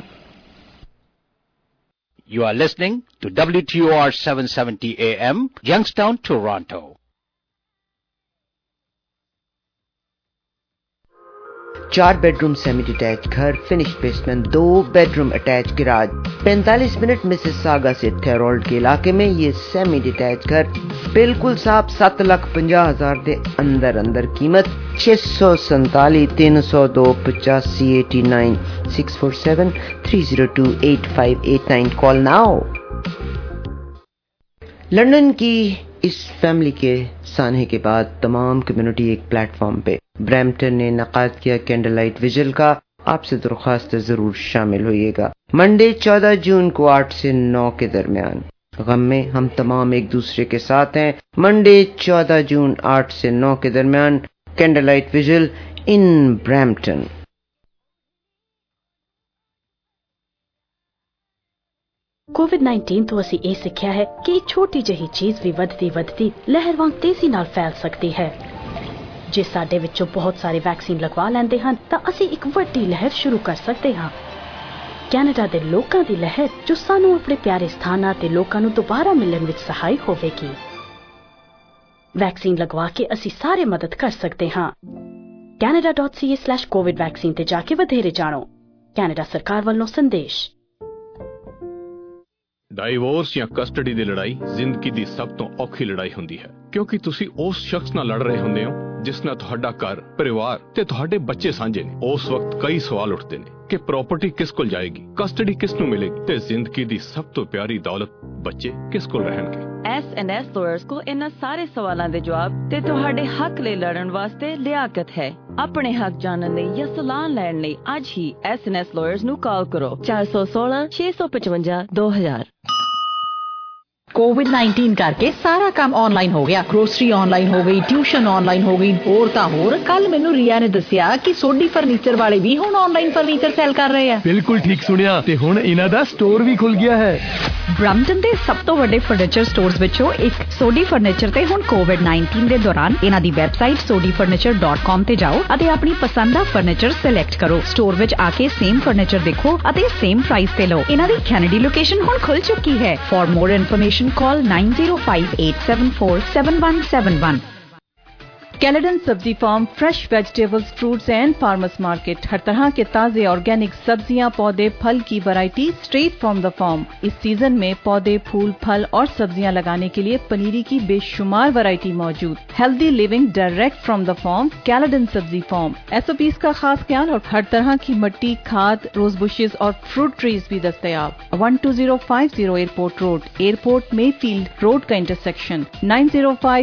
You are listening to WTOR 770 AM, Youngstown, Toronto. चार बेडरूम सेमी डिटैच घर, finish basement, 2 bedroom attach garage. 45 minute Mississauga से Thorold के इलाके में ये semi detach घर बिल्कुल साफ 7,50,000 के अंदर कीमत। 647 302 8589 647 302 8589 कॉल नाउ। लंदन की इस फैमिली के सानहे के बाद तमाम कम्युनिटी एक प्लेटफॉर्म पे ब्रैम्पटन ने इनेकाद किया कैंडल लाइट विजिल का। आपसे दरख्वास्त जरूर शामिल होइएगा। मंडे 14 जून को 8 से 9 के दरमियान। गम में हम तमाम एक दूसरे के साथ हैं। मंडे 14 जून 8 से 9 के दरमियान candle light vigil in Brampton. कोविड-19 तो ਅਸੀਂ ਇਹ ਸਿੱਖਿਆ ਹੈ ਕਿ ਇੱਕ ਛੋਟੀ ਜਿਹੀ ਚੀਜ਼ ਵੀ ਵੱਧਦੀ ਲਹਿਰ ਵਾਂਗ ਤੇਜ਼ੀ ਨਾਲ ਫੈਲ ਸਕਦੀ ਹੈ। ਜੇ ਸਾਡੇ ਵਿੱਚੋਂ ਬਹੁਤ ਸਾਰੇ ਵੈਕਸੀਨ ਲਗਵਾ ਲੈਂਦੇ ਹਨ ਤਾਂ ਅਸੀਂ ਇੱਕ ਵੱਡੀ ਲਹਿਰ ਸ਼ੁਰੂ ਕਰ ਸਕਦੇ ਹਾਂ। ਕੈਨੇਡਾ ਦੇ ਲੋਕਾਂ ਦੀ ਲਹਿਰ ਜੋ ਸਾਨੂੰ ਆਪਣੇ ਪਿਆਰੇ ਸਥਾਨਾਂ ਤੇ ਲੋਕਾਂ ਨੂੰ ਦੁਬਾਰਾ ਮਿਲਣ ਵਿੱਚ ਸਹਾਈ ਹੋਵੇਗੀ। ਵੈਕਸੀਨ ਲਗਵਾ ਕੇ ਅਸੀਂ ਸਾਰੇ ਮਦਦ ਕਰ ਸਕਦੇ ਹਾਂ। canada.ca/covid ਵੈਕਸੀਨ ਤੇ ਜਾ ਕੇ ਵਧੇਰੇ ਜਾਣੋ। ਕੈਨੇਡਾ ਸਰਕਾਰ ਵੱਲੋਂ ਸੰਦੇਸ਼। ਡਾਈਵੋਰਸ ਜਾਂ ਕਸਟਡੀ ਦੀ ਲੜਾਈ ਜ਼ਿੰਦਗੀ ਦੀ ਸਭ ਤੋਂ ਔਖੀ ਲੜਾਈ ਹੁੰਦੀ ਹੈ, ਕਿਉਂਕਿ ਤੁਸੀਂ ਉਸ ਸ਼ਖਸ ਨਾਲ ਲੜ ਰਹੇ ਹੁੰਦੇ ਹੋ ਜਿਸ ਨਾਲ ਤੁਹਾਡਾ ਘਰ, ਪਰਿਵਾਰ ਤੇ ਤੁਹਾਡੇ ਬੱਚੇ ਸਾਂਝੇ ਨੇ। ਉਸ ਵਕਤ ਕਈ ਸਵਾਲ ਉੱਠਦੇ ਨੇ ਕਿ ਪ੍ਰਾਪਰਟੀ ਕਿਸ ਕੋਲ ਜਾਏਗੀ, ਕਸਟਡੀ ਕਿਸ ਨੂੰ ਮਿਲੇਗੀ ਤੇ ਜ਼ਿੰਦਗੀ ਦੀ ਸਭ ਤੋਂ ਪਿਆਰੀ ਦੌਲਤ ਬੱਚੇ ਕਿਸ ਕੋਲ ਰਹਿਣਗੇ। S&S ਲਾਇਰਸ ਕੋ ਇਹਨਾਂ ਸਾਰੇ ਸਵਾਲਾਂ ਦੇ ਜਵਾਬ ਤੇ ਤੁਹਾਡੇ ਹੱਕ ਲਈ ਲੜਨ ਵਾਸਤੇ ਲਿਆਕਤ ਹੈ। ਆਪਣੇ ਹੱਕ ਜਾਣਨ ਲਈ ਜਾਂ ਸਲਾਹ ਲੈਣ ਲਈ ਅੱਜ ਹੀ S&S ਲਾਇਰਸ ਨੂੰ ਕਾਲ ਕਰੋ 416 655 2000। कोविड-19 करके सारा काम ऑनलाइन हो गया। ग्रोसरी ऑनलाइन हो गई, ट्यूशन ऑनलाइन हो गई। होर तां होर कल मैनू रिया ने दसिया कि सोडी फर्नीचर वाले भी हुण ऑनलाइन फर्नीचर सेल कर रहे हैं। बिल्कुल ठीक सुनिया ते हुण इन्हां दा स्टोर भी खुल गया है। ब्रैम्पटन दे सब तो वड्डे फर्नीचर स्टोर्स विचों एक सोडी फर्नीचर ते हुण कोविड-19 दे दौरान इन्हां दी वैबसाइट sodifurniture.com ते जाओ अते अपनी पसंद दा फर्नीचर सिलेक्ट करो। स्टोर विच आके सेम फर्नीचर देखो अते सेम प्राइस ते लो। इन्हां दी कैनेडी लोकेशन हुण खुल चुकी है। For more information call 9058747171। Caledon सब्जी farm fresh vegetables, fruits and farmers market. हर तरह के ताजे ऑर्गेनिक सब्जियां, पौधे, फल की variety straight from the farm. इस सीजन में पौधे, फूल, फल और सब्जियां लगाने के लिए पनीरी की बेशुमार वैरायटी मौजूद। Healthy living direct from the farm. Caledon सब्जी फार्म। SOPs का खास ख्याल और हर तरह की मट्टी, खाद, रोज बुशेस और फ्रूट ट्रीज भी दस्तयाब। 12050 airport road, airport Mayfield road का इंटरसेक्शन। 905